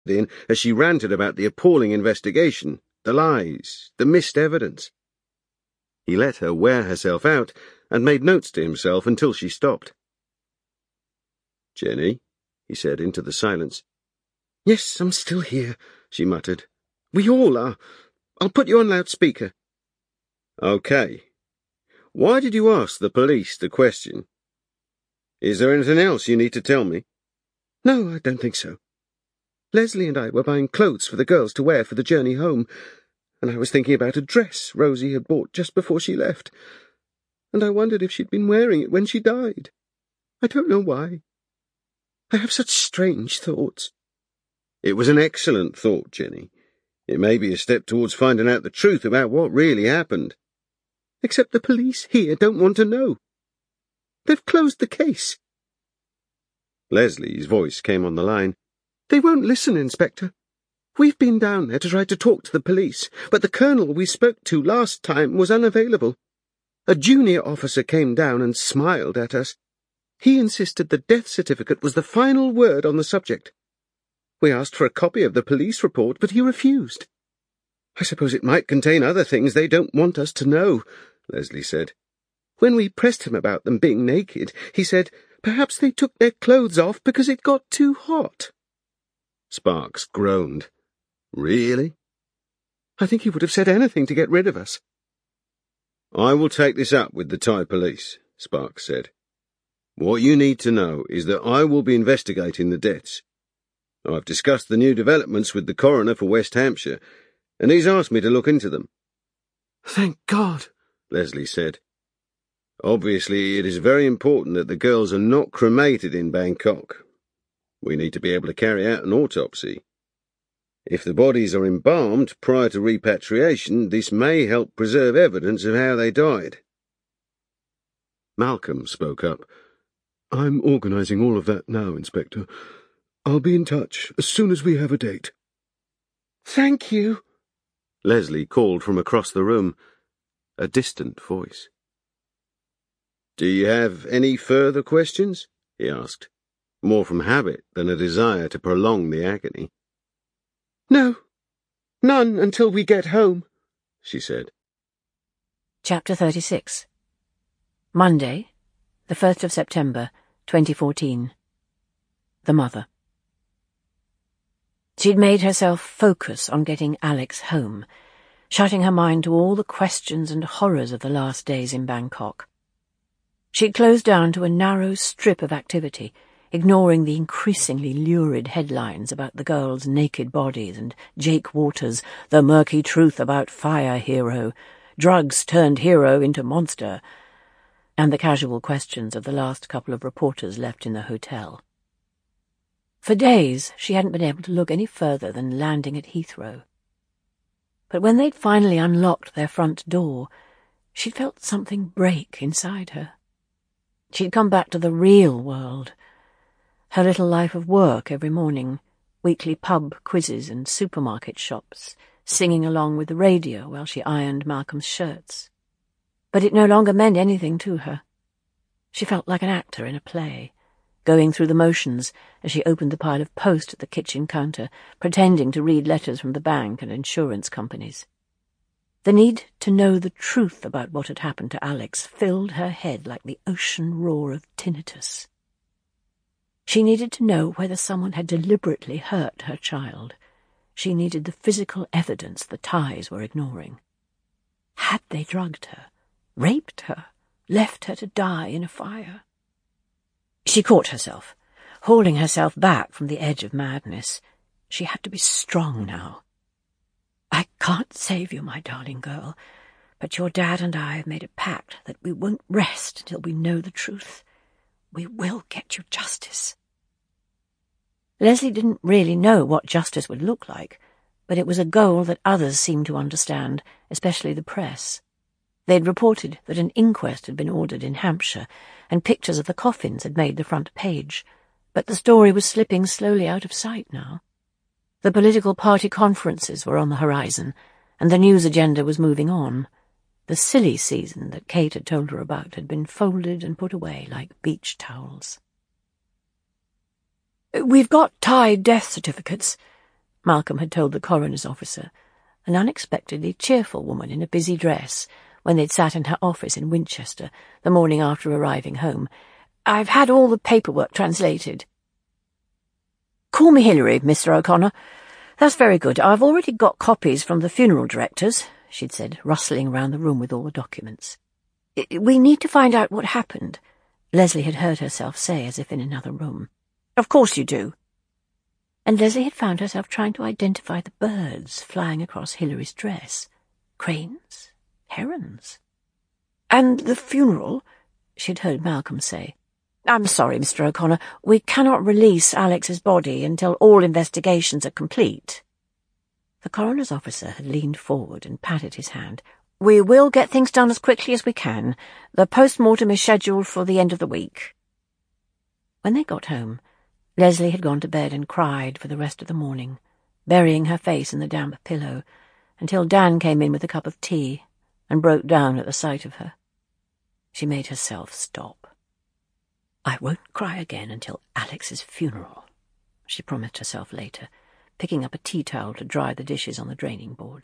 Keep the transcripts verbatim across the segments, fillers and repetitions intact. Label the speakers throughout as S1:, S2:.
S1: in as she ranted about the appalling investigation, the lies, the missed evidence. He let her wear herself out and made notes to himself until she stopped. "Jenny," he said into the silence. "Yes, I'm still here," she muttered. "We all are. I'll put you on loudspeaker." "Okay. Why did you ask the police the question? Is there anything else you need to tell me?" "No, I don't think so. Leslie and I were buying clothes for the girls to wear for the journey home, and I was thinking about a dress Rosie had bought just before she left, and I wondered if she'd been wearing it when she died. I don't know why. I have such strange thoughts." "It was an excellent thought, Jenny. It may be a step towards finding out the truth about what really happened." "Except the police here don't want to know. They've closed the case." Leslie's voice came on the line. "They won't listen, Inspector. We've been down there to try to talk to the police, but the colonel we spoke to last time was unavailable. A junior officer came down and smiled at us. He insisted the death certificate was the final word on the subject. We asked for a copy of the police report, but he refused. I suppose it might contain other things they don't want us to know," Leslie said. "When we pressed him about them being naked, he said perhaps they took their clothes off because it got too hot." Sparks groaned. "Really?" "I think he would have said anything to get rid of us." "I will take this up with the Thai police," Sparks said. "What you need to know is that I will be investigating the deaths. I've discussed the new developments with the coroner for West Hampshire, and he's asked me to look into them." "Thank God," Leslie said. "Obviously, it is very important that the girls are not cremated in Bangkok. We need to be able to carry out an autopsy. If the bodies are embalmed prior to repatriation, this may help preserve evidence of how they died." Malcolm spoke up. "I'm organising all of that now, Inspector. I'll be in touch as soon as we have a date." "Thank you," Leslie called from across the room, a distant voice. "Do you have any further questions?" he asked, more from habit than a desire to prolong the agony. "No, none until we get home," she said.
S2: Chapter thirty-six. Monday, the first of September, twenty fourteen. The Mother. She'd made herself focus on getting Alex home, shutting her mind to all the questions and horrors of the last days in Bangkok. She'd closed down to a narrow strip of activity, ignoring the increasingly lurid headlines about the girls' naked bodies and Jake Waters, the murky truth about fire hero, drugs turned hero into monster, and the casual questions of the last couple of reporters left in the hotel. For days she hadn't been able to look any further than landing at Heathrow. But when they'd finally unlocked their front door, she'd felt something break inside her. She'd come back to the real world. Her little life of work every morning, weekly pub quizzes and supermarket shops, singing along with the radio while she ironed Malcolm's shirts. But it no longer meant anything to her. She felt like an actor in a play, going through the motions as she opened the pile of post at the kitchen counter, pretending to read letters from the bank and insurance companies. The need to know the truth about what had happened to Alex filled her head like the ocean roar of tinnitus. She needed to know whether someone had deliberately hurt her child. She needed the physical evidence the Thais were ignoring. Had they drugged her, raped her, left her to die in a fire? She caught herself, hauling herself back from the edge of madness. She had to be strong now. "I can't save you, my darling girl, but your dad and I have made a pact that we won't rest until we know the truth. We will get you justice." Leslie didn't really know what justice would look like, but it was a goal that others seemed to understand, especially the press. They'd reported that an inquest had been ordered in Hampshire, and pictures of the coffins had made the front page, but the story was slipping slowly out of sight now. The political party conferences were on the horizon, and the news agenda was moving on. The silly season that Kate had told her about had been folded and put away like beach towels. "We've got Thai death certificates," Malcolm had told the coroner's officer, an unexpectedly cheerful woman in a busy dress, when they'd sat in her office in Winchester the morning after arriving home. "I've had all the paperwork translated." "Call me Hilary, Mister O'Connor. That's very good. I've already got copies from the funeral directors," she'd said, rustling round the room with all the documents. "We need to find out what happened," Leslie had heard herself say as if in another room. "Of course you do." And Leslie had found herself trying to identify the birds flying across Hilary's dress. Cranes? Herons? "And the funeral," she'd heard Malcolm say. "I'm sorry, Mister O'Connor, we cannot release Alex's body until all investigations are complete." The coroner's officer had leaned forward and patted his hand. "We will get things done as quickly as we can. The post-mortem is scheduled for the end of the week." When they got home, Leslie had gone to bed and cried for the rest of the morning, burying her face in the damp pillow, until Dan came in with a cup of tea and broke down at the sight of her. She made herself stop. "I won't cry again until Alex's funeral," she promised herself later, picking up a tea towel to dry the dishes on the draining board.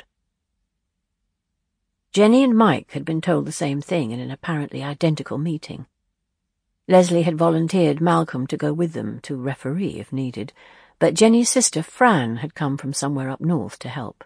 S2: Jenny and Mike had been told the same thing in an apparently identical meeting. Leslie had volunteered Malcolm to go with them to referee if needed, but Jenny's sister Fran had come from somewhere up north to help.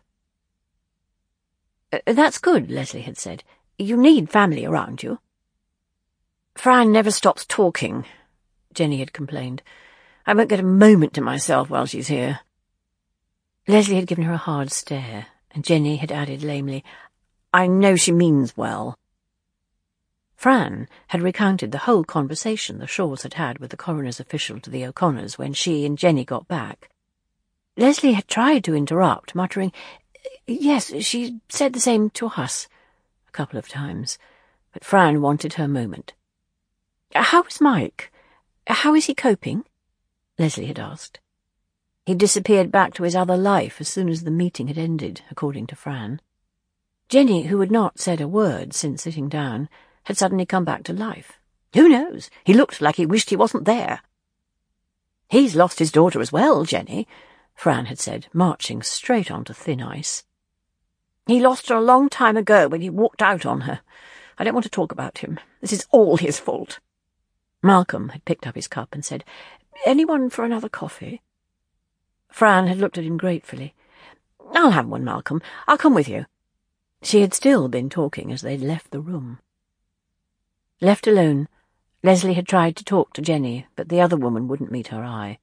S2: "That's good," Leslie had said. "You need family around you." "Fran never stops talking," Jenny had complained. "I won't get a moment to myself while she's here." Leslie had given her a hard stare, and Jenny had added lamely, "I know she means well." Fran had recounted the whole conversation the Shaws had had with the coroner's official to the O'Connors when she and Jenny got back. Leslie had tried to interrupt, muttering, "Yes, she said the same to us," a couple of times, but Fran wanted her moment. "How is Mike? How is he coping?" Leslie had asked. He'd disappeared back to his other life as soon as the meeting had ended, according to Fran. Jenny, who had not said a word since sitting down, had suddenly come back to life. "Who knows? He looked like he wished he wasn't there." "He's lost his daughter as well, Jenny," Fran had said, marching straight onto thin ice. "He lost her a long time ago when he walked out on her. I don't want to talk about him. This is all his fault." Malcolm had picked up his cup and said, "Anyone for another coffee?" Fran had looked at him gratefully. "I'll have one, Malcolm. I'll come with you." She had still been talking as they'd left the room. Left alone, Leslie had tried to talk to Jenny, but the other woman wouldn't meet her eye.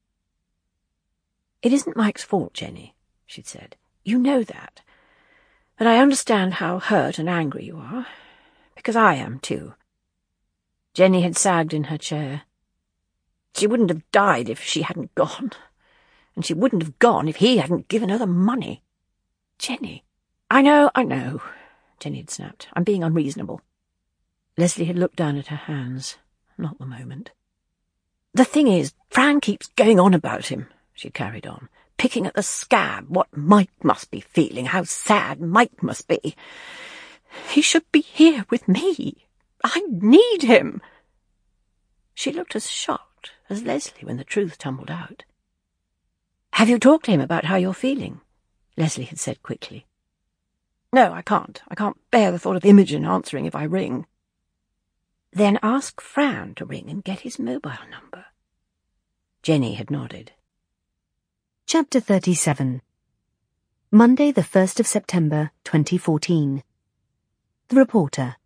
S2: "It isn't Mike's fault, Jenny," she'd said. "You know that. But I understand how hurt and angry you are, because I am too." Jenny had sagged in her chair. "She wouldn't have died if she hadn't gone, and she wouldn't have gone if he hadn't given her the money." "Jenny." "I know, I know," Jenny had snapped. "I'm being unreasonable." Leslie had looked down at her hands. Not the moment. "The thing is, Fran keeps going on about him," she carried on, "picking at the scab, what Mike must be feeling, how sad Mike must be. He should be here with me. I need him." She looked as shocked as Leslie when the truth tumbled out. "Have you talked to him about how you're feeling?" Leslie had said quickly. "No, I can't. I can't bear the thought of Imogen answering if I ring." "Then ask Fran to ring and get his mobile number." Jenny had nodded.
S3: Chapter thirty-seven. Monday the first of September, twenty fourteen. The Reporter.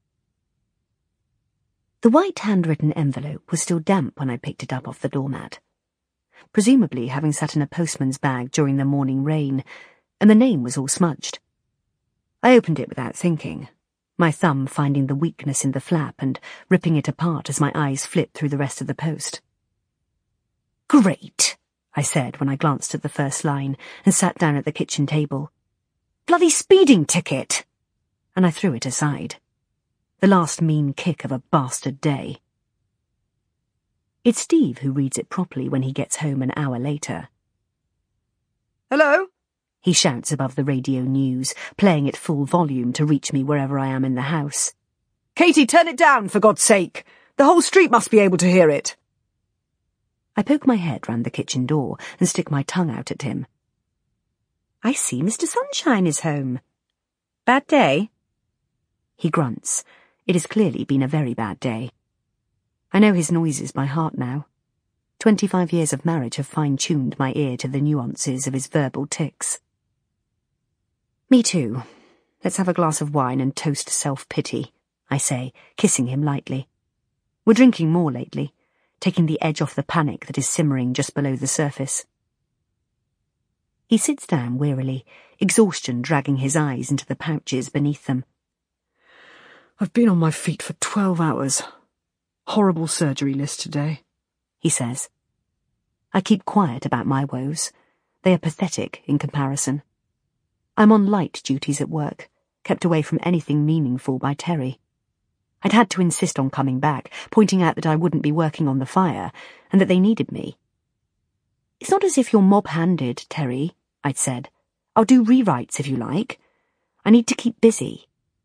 S3: The white handwritten envelope was still damp when I picked it up off the doormat, presumably having sat in a postman's bag during the morning rain, and the name was all smudged. I opened it without thinking, my thumb finding the weakness in the flap and ripping it apart as my eyes flipped through the rest of the post. "Great," I said when I glanced at the first line and sat down at the kitchen table. "Bloody speeding ticket!" And I threw it aside. The last mean kick of a bastard day. It's Steve who reads it properly when he gets home an hour later.
S4: "Hello?"
S3: he shouts above the radio news, playing at full volume to reach me wherever I am in the house.
S4: "Katie, turn it down, for God's sake! The whole street must be able to hear it."
S3: I poke my head round the kitchen door and stick my tongue out at him. I see Mister Sunshine is home. Bad day? He grunts. It has clearly been a very bad day. I know his noises by heart now. Twenty-five years of marriage have fine-tuned my ear to the nuances of his verbal tics. Me too. Let's have a glass of wine and toast self-pity, I say, kissing him lightly. We're drinking more lately, taking the edge off the panic that is simmering just below the surface. He sits down wearily, exhaustion dragging his eyes into the pouches beneath them.
S4: I've been on my feet for twelve hours. Horrible surgery list today,
S3: he says. I keep quiet about my woes. They are pathetic in comparison. I'm on light duties at work, kept away from anything meaningful by Terry. I'd had to insist on coming back, pointing out that I wouldn't be working on the fire, and that they needed me. It's not as if you're mob-handed, Terry, I'd said. I'll do rewrites if you like. I need to keep busy.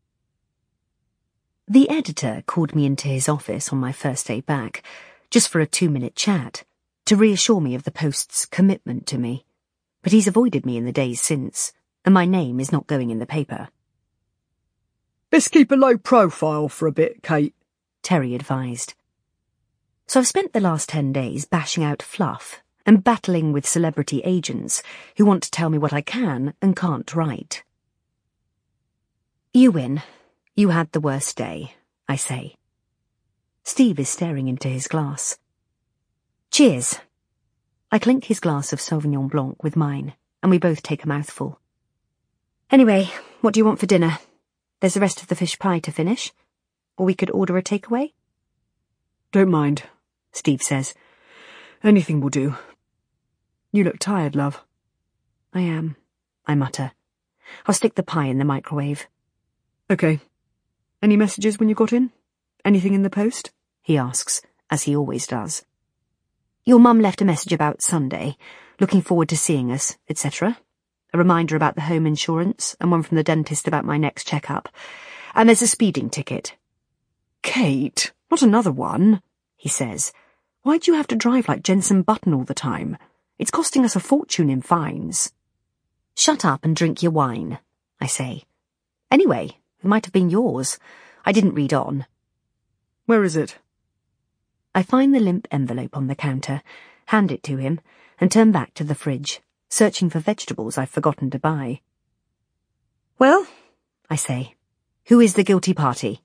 S3: The editor called me into his office on my first day back, just for a two-minute chat, to reassure me of the Post's commitment to me. But he's avoided me in the days since, and my name is not going in the paper.
S4: Let's keep a low profile for a bit, Kate,
S3: Terry advised. So I've spent the last ten days bashing out fluff and battling with celebrity agents who want to tell me what I can and can't write. You win. You had the worst day, I say. Steve is staring into his glass. Cheers. I clink his glass of Sauvignon Blanc with mine, and we both take a mouthful. Anyway, what do you want for dinner? There's the rest of the fish pie to finish. Or we could order a takeaway?
S4: Don't mind, Steve says. Anything will do. You look tired, love.
S3: I am, I mutter. I'll stick the pie in the microwave.
S4: Okay. Any messages when you got in? Anything in the post?
S3: He asks, as he always does. Your mum left a message about Sunday, looking forward to seeing us, et cetera. A reminder about the home insurance, and one from the dentist about my next checkup. And there's a speeding ticket.
S4: Kate, not another one, he says. Why do you have to drive like Jensen Button all the time? It's costing us a fortune in fines.
S3: Shut up and drink your wine, I say. Anyway, it might have been yours. I didn't read on.
S4: Where is it?
S3: I find the limp envelope on the counter, hand it to him, and turn back to the fridge, searching for vegetables I've forgotten to buy. Well, I say, who is the guilty party?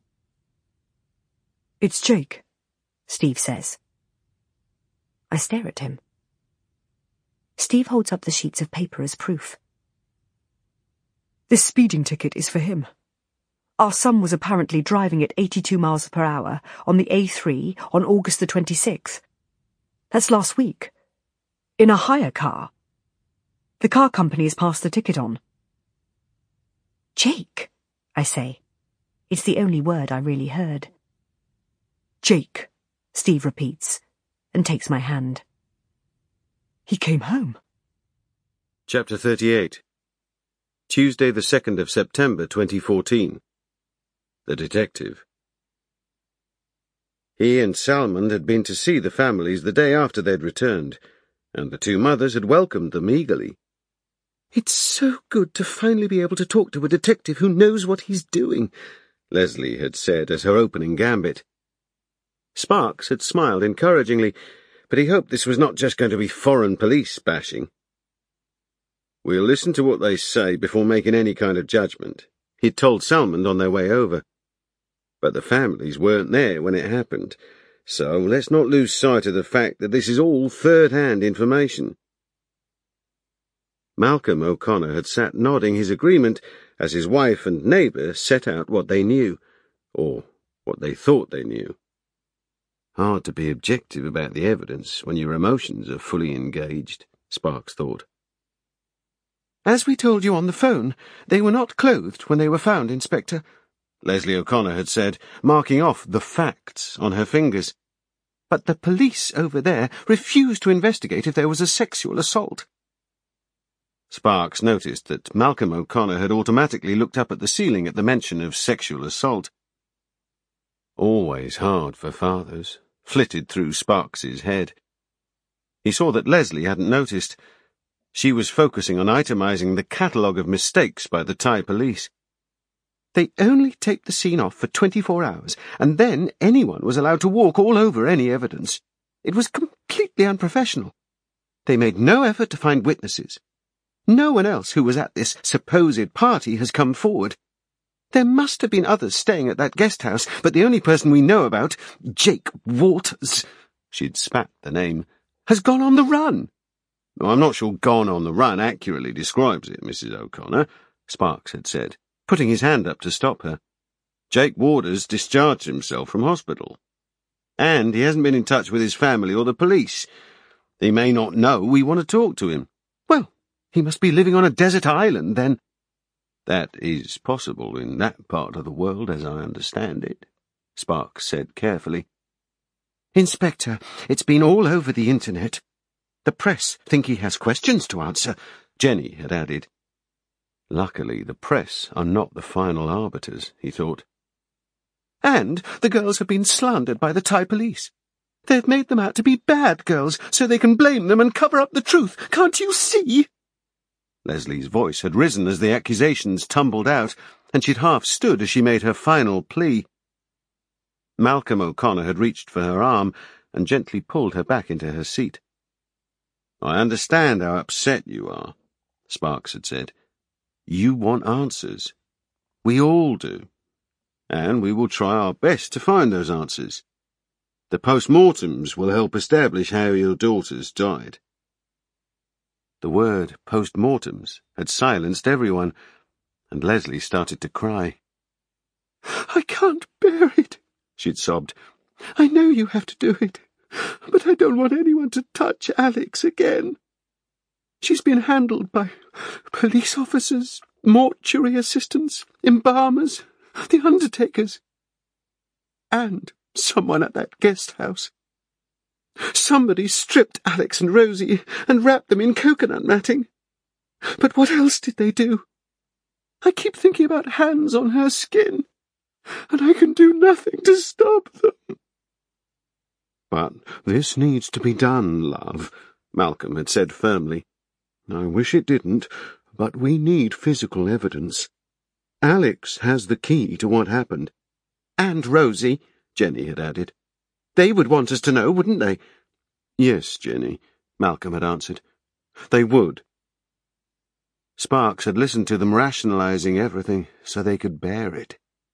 S4: It's Jake,
S3: Steve says. I stare at him. Steve holds up the sheets of paper as proof.
S4: This speeding ticket is for him. Our son was apparently driving at eighty-two miles per hour on the A three on August the twenty-sixth. That's last week. In a hire car. The car company has passed the ticket on.
S3: Jake, I say. It's the only word I really heard.
S4: Jake,
S3: Steve repeats, and takes my hand.
S4: He came home.
S1: Chapter thirty-eight. Tuesday the second of September twenty fourteen. The detective. He and Salmond had been to see the families the day after they'd returned, and the two mothers had welcomed them eagerly. "It's so good to finally be able to talk to a detective who knows what he's doing," Leslie had said as her opening gambit. Sparks had smiled encouragingly, but he hoped this was not just going to be foreign police bashing. "We'll listen to what they say before making any kind of judgment," he'd told Salmond on their way over. But the families weren't there when it happened, so let's not lose sight of the fact that this is all third-hand information. Malcolm O'Connor had sat nodding his agreement as his wife and neighbour set out what they knew, or what they thought they knew. Hard to be objective about the evidence when your emotions are fully engaged, Sparks thought. "As we told you on the phone, they were not clothed when they were found, Inspector," Leslie O'Connor had said, marking off the facts on her fingers. "But the police over there refused to investigate if there was a sexual assault." Sparks noticed that Malcolm O'Connor had automatically looked up at the ceiling at the mention of sexual assault. Always hard for fathers, flitted through Sparks's head. He saw that Leslie hadn't noticed.
S5: She was focusing on itemizing the catalogue of mistakes by the Thai police.
S1: They only taped the scene off for twenty-four hours, and then anyone was allowed to walk all over any evidence. It was completely unprofessional. They made no effort to find witnesses. No one else who was at this supposed party has come forward. There must have been others staying at that guest house, but the only person we know about, Jake Waters, she'd spat the name, has gone on the run.
S5: Well, I'm not sure gone on the run accurately describes it, Missus O'Connor, Sparks had said, putting his hand up to stop her. Jake Waters discharged himself from hospital. And he hasn't been in touch with his family or the police. He may not know we want to talk to him.
S1: Well, he must be living on a desert island, then.
S5: That is possible in that part of the world, as I understand it, Sparks said carefully.
S1: Inspector, it's been all over the internet. The press think he has questions to answer,
S5: Jenny had added. Luckily, the press are not the final arbiters, he thought.
S1: And the girls have been slandered by the Thai police. They've made them out to be bad girls, so they can blame them and cover up the truth. Can't you see?
S5: Leslie's voice had risen as the accusations tumbled out, and she'd half stood as she made her final plea. Malcolm O'Connor had reached for her arm and gently pulled her back into her seat. I understand how upset you are, Sparks had said. You want answers. We all do. And we will try our best to find those answers. The post-mortems will help establish how your daughters died.
S1: The word post-mortems had silenced everyone, and Leslie started to cry. I can't bear it, she'd sobbed. I know you have to do it, but I don't want anyone to touch Alex again. She's been handled by police officers, mortuary assistants, embalmers, the undertakers, and someone at that guest house. Somebody stripped Alex and Rosie and wrapped them in coconut matting. But what else did they do? I keep thinking about hands on her skin, and I can do nothing to stop them.
S5: But this needs to be done, love, Malcolm had said firmly. I wish it didn't, but we need physical evidence. Alex has the key to what happened.
S1: And Rosie, Jenny had added. They would want us to know, wouldn't they?
S5: Yes, Jenny, Malcolm had answered. They would.
S1: Sparks had listened to them rationalizing everything so they could bear it.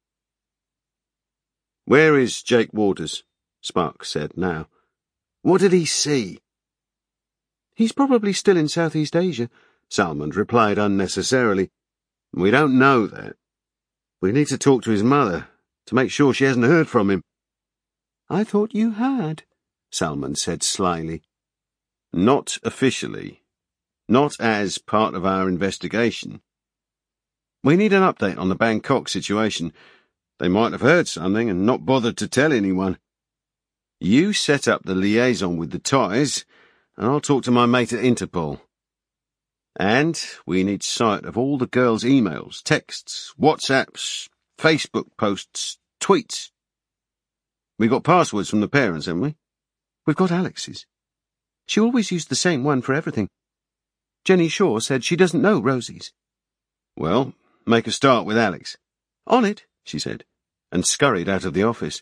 S5: Where is Jake Waters? Sparks said now.
S1: What did he see? He's probably still in Southeast Asia,
S5: Salmond replied unnecessarily. We don't know that. We need to talk to his mother to make sure she hasn't heard from him.
S1: I thought you had, Salmond said slyly.
S5: Not officially. Not as part of our investigation. We need an update on the Bangkok situation. They might have heard something and not bothered to tell anyone. You set up the liaison with the Thais, and I'll talk to my mate at Interpol. And we need sight of all the girls' emails, texts, WhatsApps, Facebook posts, tweets. We got passwords from the parents, haven't we?
S1: We've got Alex's. She always used the same one for everything. Jenny Shaw said she doesn't know Rosie's.
S5: Well, make a start with Alex.
S1: On it, she said, and scurried out of the office.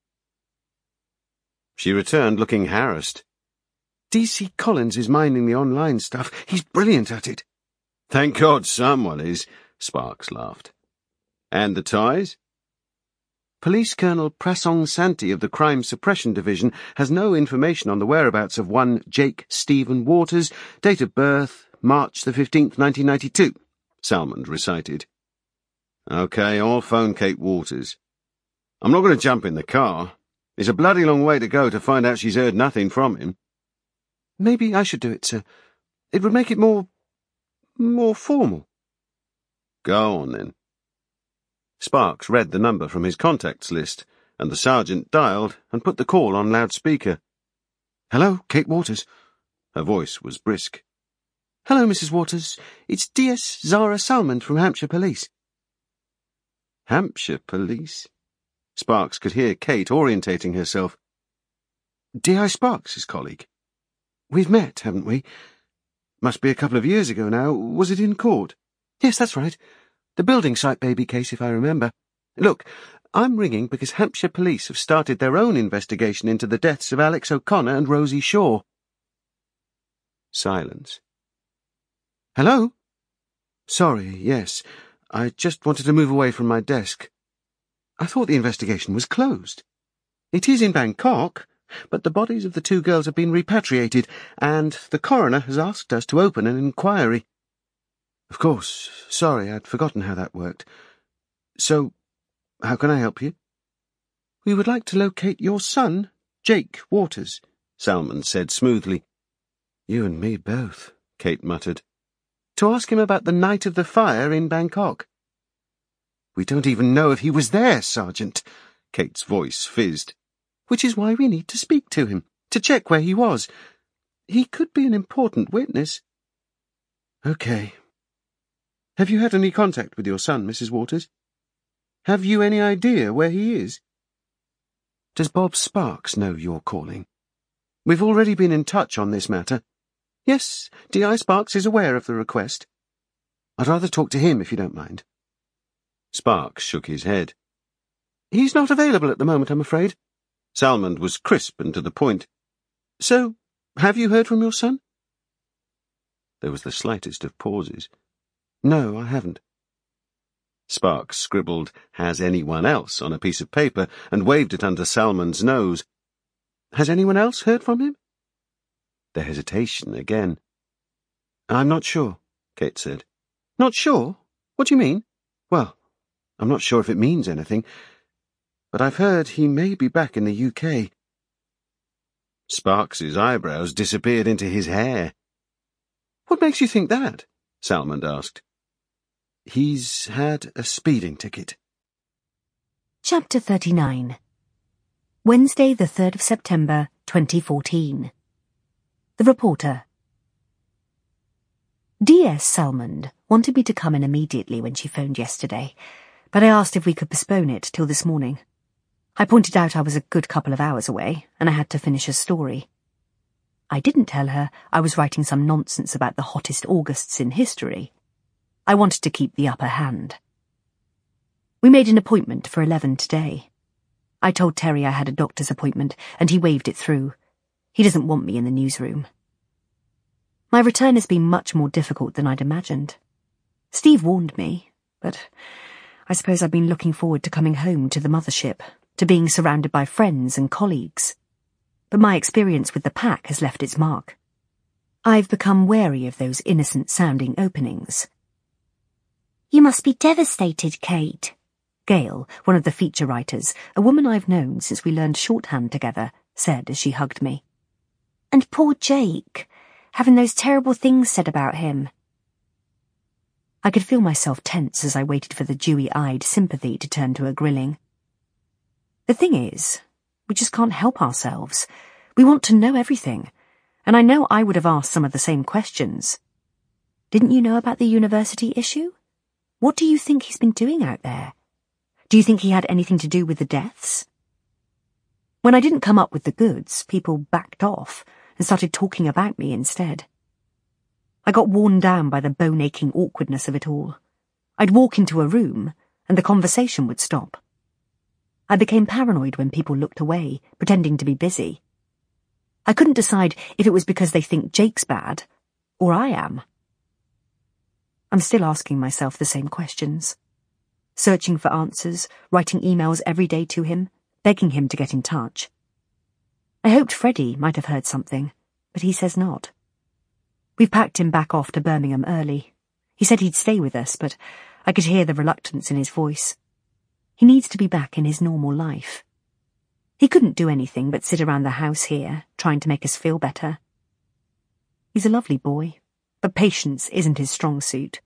S5: She returned looking harassed.
S1: D C Collins is minding the online stuff. He's brilliant at it.
S5: Thank God someone is, Sparks laughed. And the Thais?
S1: Police Colonel Prasong Santi of the Crime Suppression Division has no information on the whereabouts of one Jake Stephen Waters, date of birth, March the fifteenth, nineteen ninety-two, Salmond recited.
S5: OK, I'll phone Kate Waters. I'm not going to jump in the car. It's a bloody long way to go to find out she's heard nothing from him.
S1: Maybe I should do it, sir. It would make it more... more formal.
S5: Go on, then.
S1: Sparks read the number from his contacts list, and the sergeant dialed and put the call on loudspeaker. Hello, Kate Waters. Her voice was brisk. Hello, Missus Waters. It's D S Zara Salmond from Hampshire Police.
S5: Hampshire Police? Sparks could hear Kate orientating herself.
S1: D I Sparks' colleague. We've met, haven't we? Must be a couple of years ago now. Was it in court? Yes, that's right. The building site baby case, if I remember. Look, I'm ringing because Hampshire police have started their own investigation into the deaths of Alex O'Connor and Rosie Shaw. Silence. Hello? Sorry, yes. I just wanted to move away from my desk. I thought the investigation was closed. It is in Bangkok, but the bodies of the two girls have been repatriated, and the coroner has asked us to open an inquiry. Of course, sorry, I'd forgotten how that worked. So, how can I help you? We would like to locate your son, Jake Waters, Salmond said smoothly. You and me both, Kate muttered. To ask him about the night of the fire in Bangkok. We don't even know if he was there, Sergeant, Kate's voice fizzed. Which is why we need to speak to him, to check where he was. He could be an important witness. Okay. Have you had any contact with your son, Missus Waters? Have you any idea where he is? Does Bob Sparks know you're calling? We've already been in touch on this matter. Yes, D I Sparks is aware of the request. I'd rather talk to him if you don't mind. Sparks shook his head. He's not available at the moment, I'm afraid. Salmond was crisp and to the point. So, have you heard from your son? There was the slightest of pauses. No, I haven't. Sparks scribbled, "Has anyone else?" on a piece of paper and waved it under Salmond's nose. Has anyone else heard from him? The hesitation again. I'm not sure, Kate said. Not sure? What do you mean? Well, I'm not sure if it means anything, but I've heard he may be back in the U K. Sparks's eyebrows disappeared into his hair. What makes you think that? Salmond asked. He's had a speeding ticket.
S3: Chapter thirty-nine. Wednesday, the third of September, twenty fourteen. The Reporter. D S Salmond wanted me to come in immediately when she phoned yesterday, but I asked if we could postpone it till this morning. I pointed out I was a good couple of hours away, and I had to finish a story. I didn't tell her I was writing some nonsense about the hottest Augusts in history. I wanted to keep the upper hand. We made an appointment for eleven today. I told Terry I had a doctor's appointment, and he waved it through. He doesn't want me in the newsroom. My return has been much more difficult than I'd imagined. Steve warned me, but I suppose I've been looking forward to coming home to the mothership, to being surrounded by friends and colleagues. But my experience with the pack has left its mark. I've become wary of those innocent-sounding openings. You must be devastated, Kate, Gail, one of the feature writers, a woman I've known since we learned shorthand together, said as she hugged me. And poor Jake, having those terrible things said about him. I could feel myself tense as I waited for the dewy-eyed sympathy to turn to a grilling. The thing is, we just can't help ourselves. We want to know everything, and I know I would have asked some of the same questions. Didn't you know about the university issue? What do you think he's been doing out there? Do you think he had anything to do with the deaths? When I didn't come up with the goods, people backed off and started talking about me instead. I got worn down by the bone-aching awkwardness of it all. I'd walk into a room, and the conversation would stop. I became paranoid when people looked away, pretending to be busy. I couldn't decide if it was because they think Jake's bad, or I am. I'm still asking myself the same questions. Searching for answers, writing emails every day to him, begging him to get in touch. I hoped Freddie might have heard something, but he says not. We've packed him back off to Birmingham early. He said he'd stay with us, but I could hear the reluctance in his voice. He needs to be back in his normal life. He couldn't do anything but sit around the house here, trying to make us feel better. He's a lovely boy, but patience isn't his strong suit.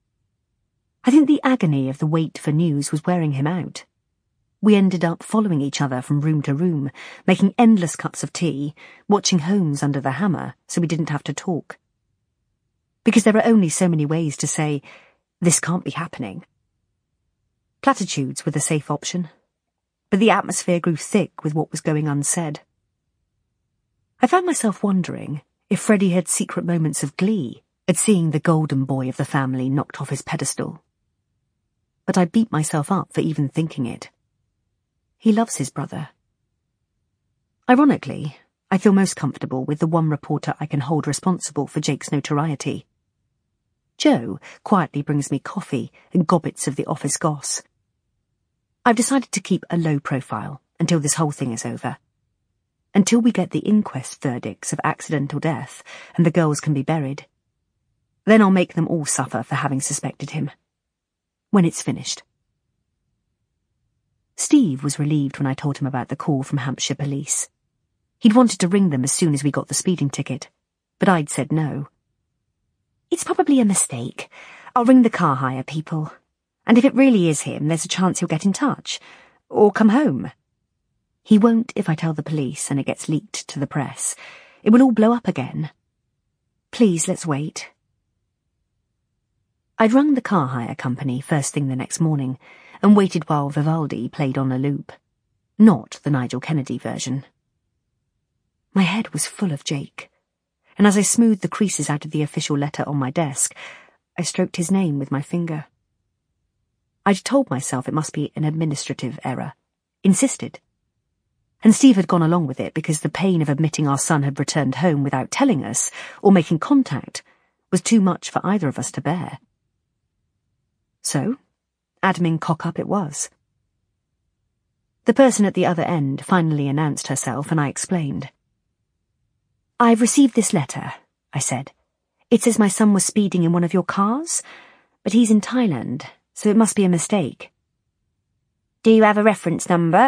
S3: I think the agony of the wait for news was wearing him out. We ended up following each other from room to room, making endless cups of tea, watching Holmes under the hammer so we didn't have to talk. Because there are only so many ways to say, this can't be happening. Platitudes were the safe option, but the atmosphere grew thick with what was going unsaid. I found myself wondering if Freddie had secret moments of glee at seeing the golden boy of the family knocked off his pedestal. But I beat myself up for even thinking it. He loves his brother. Ironically, I feel most comfortable with the one reporter I can hold responsible for Jake's notoriety. Joe quietly brings me coffee and gobbets of the office goss. I've decided to keep a low profile until this whole thing is over. Until we get the inquest verdicts of accidental death and the girls can be buried. Then I'll make them all suffer for having suspected him. When it's finished. Steve was relieved when I told him about the call from Hampshire Police. He'd wanted to ring them as soon as we got the speeding ticket, but I'd said no. It's probably a mistake. I'll ring the car hire people. And if it really is him, there's a chance he'll get in touch. Or come home. He won't if I tell the police and it gets leaked to the press. It will all blow up again. Please, let's wait. I'd rung the car hire company first thing the next morning and waited while Vivaldi played on a loop. Not the Nigel Kennedy version. My head was full of Jake, and as I smoothed the creases out of the official letter on my desk, I stroked his name with my finger. I'd told myself it must be an administrative error. Insisted. And Steve had gone along with it because the pain of admitting our son had returned home without telling us, or making contact, was too much for either of us to bear. So, admin cock-up it was. The person at the other end finally announced herself, and I explained. I've received this letter, I said. It says my son was speeding in one of your cars, but he's in Thailand, so it must be a mistake. Do you have a reference number?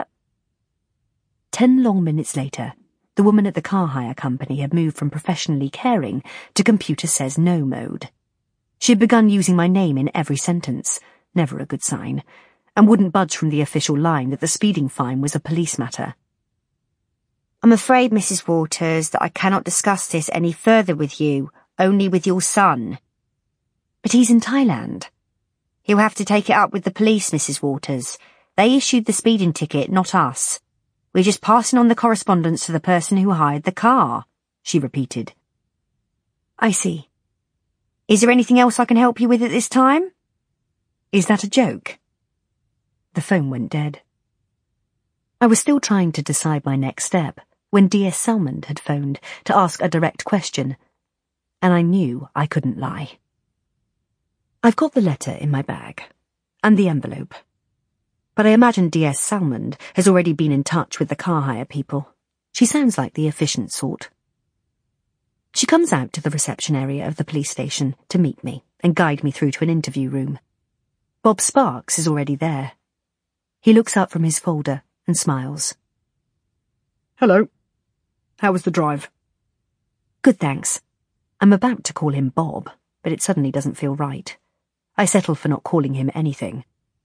S3: Ten long minutes later, the woman at the car hire company had moved from professionally caring to computer says no mode. She had begun using my name in every sentence, never a good sign, and wouldn't budge from the official line that the speeding fine was a police matter. I'm afraid, Missus Waters, that I cannot discuss this any further with you, only with your son. But he's in Thailand. He'll have to take it up with the police, Missus Waters. They issued the speeding ticket, not us. We're just passing on the correspondence to the person who hired the car, she repeated. I see. Is there anything else I can help you with at this time? Is that a joke? The phone went dead. I was still trying to decide my next step when D S Salmond had phoned to ask a direct question, and I knew I couldn't lie. I've got the letter in my bag, and the envelope, but I imagine D S Salmond has already been in touch with the car hire people. She sounds like the efficient sort. She comes out to the reception area of the police station to meet me and guide me through to an interview room. Bob Sparks is already there. He looks up from his folder and smiles.
S4: Hello. How was the drive?
S3: Good, thanks. I'm about to call him Bob, but it suddenly doesn't feel right. I settle for not calling him anything.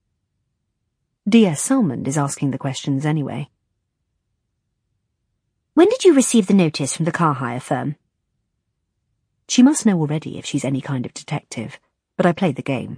S3: D S Salmond is asking the questions anyway. When did you receive the notice from the car hire firm? She must know already if she's any kind of detective, but I played the game.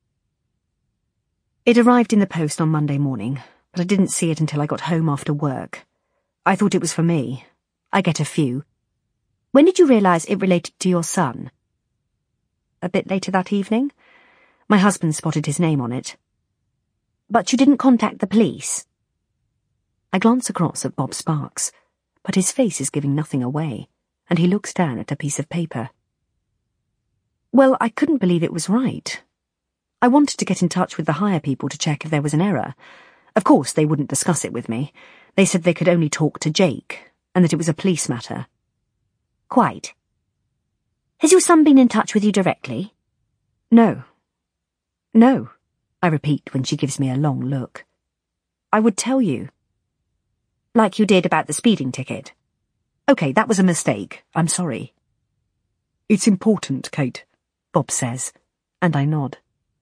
S3: It arrived in the post on Monday morning, but I didn't see it until I got home after work. I thought it was for me. I get a few. When did you realise it related to your son? A bit later that evening. My husband spotted his name on it. But you didn't contact the police? I glance across at Bob Sparks, but his face is giving nothing away, and he looks down at a piece of paper. Well, I couldn't believe it was right. I wanted to get in touch with the hire people to check if there was an error. Of course, they wouldn't discuss it with me. They said they could only talk to Jake, and that it was a police matter. Quite. Has your son been in touch with you directly? No. No, I repeat when she gives me a long look. I would tell you. Like you did about the speeding ticket. OK, that was a mistake. I'm sorry.
S4: It's important, Kate,
S3: Bob says, and I nod.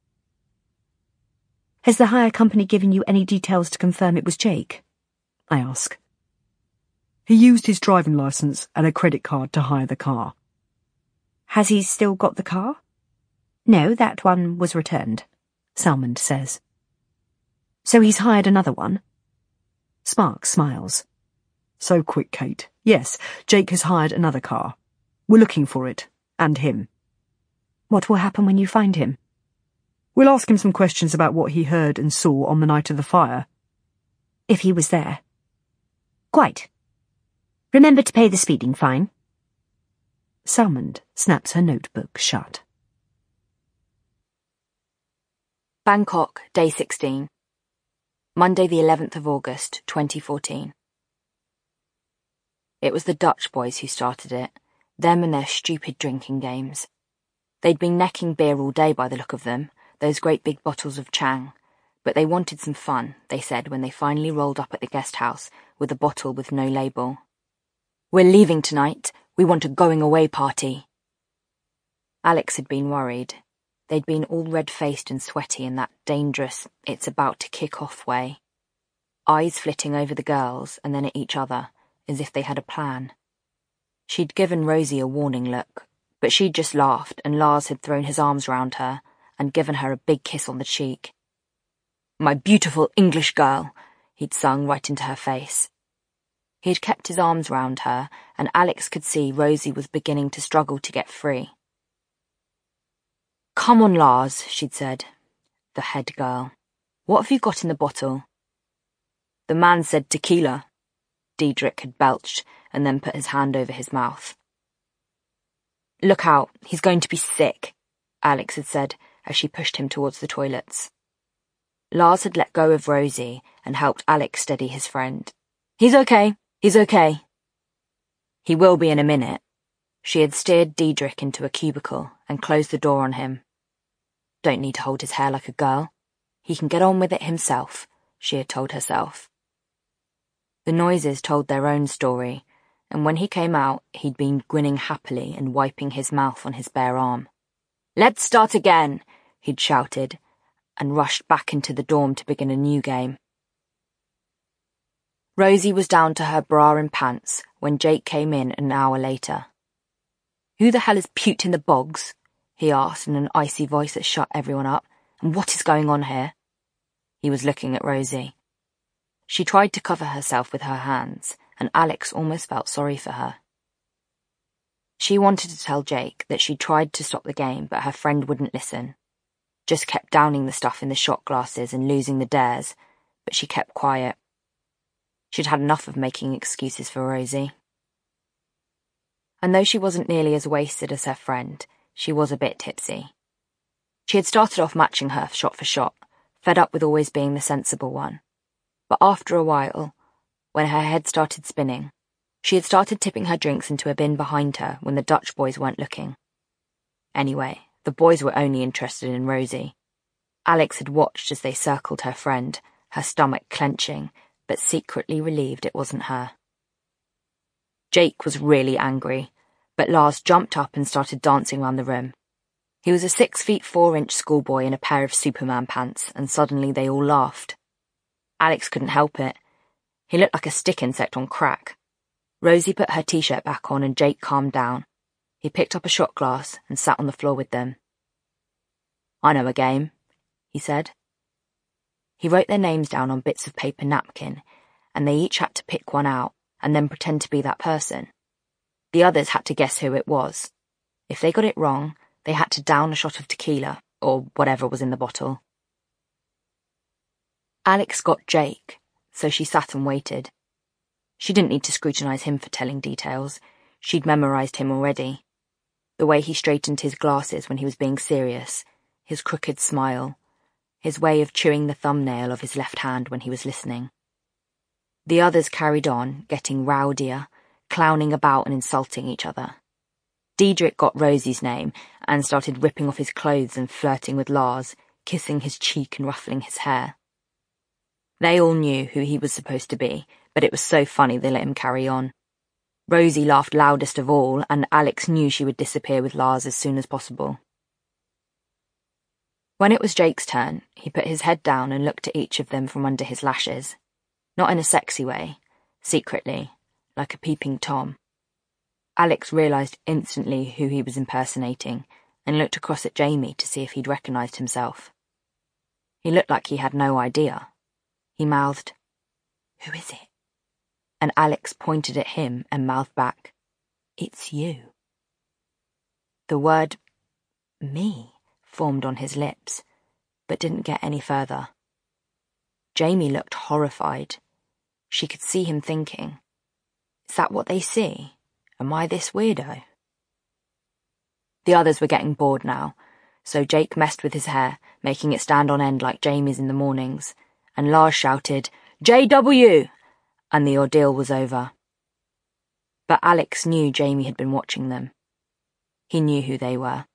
S3: Has the hire company given you any details to confirm it was Jake? I ask.
S4: He used his driving licence and a credit card to hire the car.
S3: Has he still got the car? No, that one was returned, Salmond says. So he's hired another one? Sparks smiles.
S4: So quick, Kate. Yes, Jake has hired another car. We're looking for it, and him.
S3: What will happen when you find him?
S4: We'll ask him some questions about what he heard and saw on the night of the fire.
S3: If he was there. Quite. Remember to pay the speeding fine.
S4: Salmond snaps her notebook shut.
S2: Bangkok, Day sixteen. Monday the eleventh of August, twenty fourteen. It was the Dutch boys who started it, them and their stupid drinking games. They'd been necking beer all day by the look of them, those great big bottles of Chang, but they wanted some fun, they said when they finally rolled up at the guest house with a bottle with no label. "We're leaving tonight. We want a going-away party." Alex had been worried. They'd been all red-faced and sweaty in that dangerous, it's-about-to-kick-off way. Eyes flitting over the girls and then at each other, as if they had a plan. She'd given Rosie a warning look, but she'd just laughed and Lars had thrown his arms round her and given her a big kiss on the cheek. "My beautiful English girl," he'd sung right into her face. He had kept his arms round her, and Alex could see Rosie was beginning to struggle to get free. "Come on, Lars," she'd said. The head girl. "What have you got in the bottle?" "The man said tequila," Diedrich had belched and then put his hand over his mouth. "Look out, he's going to be sick," Alex had said as she pushed him towards the toilets. Lars had let go of Rosie and helped Alex steady his friend. "He's okay, he's okay." "He will be in a minute." She had steered Diedrich into a cubicle and closed the door on him. "Don't need to hold his hair like a girl. He can get on with it himself," she had told herself. The noises told their own story, and when he came out, he'd been grinning happily and wiping his mouth on his bare arm. "Let's start again," he'd shouted, and rushed back into the dorm to begin a new game. Rosie was down to her bra and pants when Jake came in an hour later. "Who the hell has puked in the bogs?" he asked in an icy voice that shut everyone up. "And what is going on here?" He was looking at Rosie. She tried to cover herself with her hands, and Alex almost felt sorry for her. She wanted to tell Jake that she'd tried to stop the game, but her friend wouldn't listen. Just kept downing the stuff in the shot glasses and losing the dares, but she kept quiet. She'd had enough of making excuses for Rosie. And though she wasn't nearly as wasted as her friend, she was a bit tipsy. She had started off matching her shot for shot, fed up with always being the sensible one. But after a while, when her head started spinning, she had started tipping her drinks into a bin behind her when the Dutch boys weren't looking. Anyway, the boys were only interested in Rosie. Alex had watched as they circled her friend, her stomach clenching, but secretly relieved it wasn't her. Jake was really angry, but Lars jumped up and started dancing round the room. He was a six feet four inch schoolboy in a pair of Superman pants, and suddenly they all laughed. Alex couldn't help it. He looked like a stick insect on crack. Rosie put her t-shirt back on and Jake calmed down. He picked up a shot glass and sat on the floor with them. "I know a game," he said. He wrote their names down on bits of paper napkin, and they each had to pick one out and then pretend to be that person. The others had to guess who it was. If they got it wrong, they had to down a shot of tequila, or whatever was in the bottle. Alex got Jake, so she sat and waited. She didn't need to scrutinize him for telling details. She'd memorized him already. The way he straightened his glasses when he was being serious, his crooked smile, his way of chewing the thumbnail of his left hand when he was listening. The others carried on, getting rowdier, clowning about and insulting each other. Diedrich got Rosie's name and started ripping off his clothes and flirting with Lars, kissing his cheek and ruffling his hair. They all knew who he was supposed to be, but it was so funny they let him carry on. Rosie laughed loudest of all, and Alex knew she would disappear with Lars as soon as possible. When it was Jake's turn, he put his head down and looked at each of them from under his lashes. Not in a sexy way, secretly, like a peeping Tom. Alex realised instantly who he was impersonating and looked across at Jamie to see if he'd recognised himself. He looked like he had no idea. He mouthed, "Who is it?" And Alex pointed at him and mouthed back, "It's you." The word
S6: Me formed on his lips, but didn't get any further. Jamie looked horrified. She could see him thinking, is that what they see? Am I this weirdo? The others were getting bored now, so Jake messed with his hair, making it stand on end like Jamie's in the mornings, and Lars shouted, J W! And the ordeal was over. But Alex knew Jamie had been watching them. He knew who they were.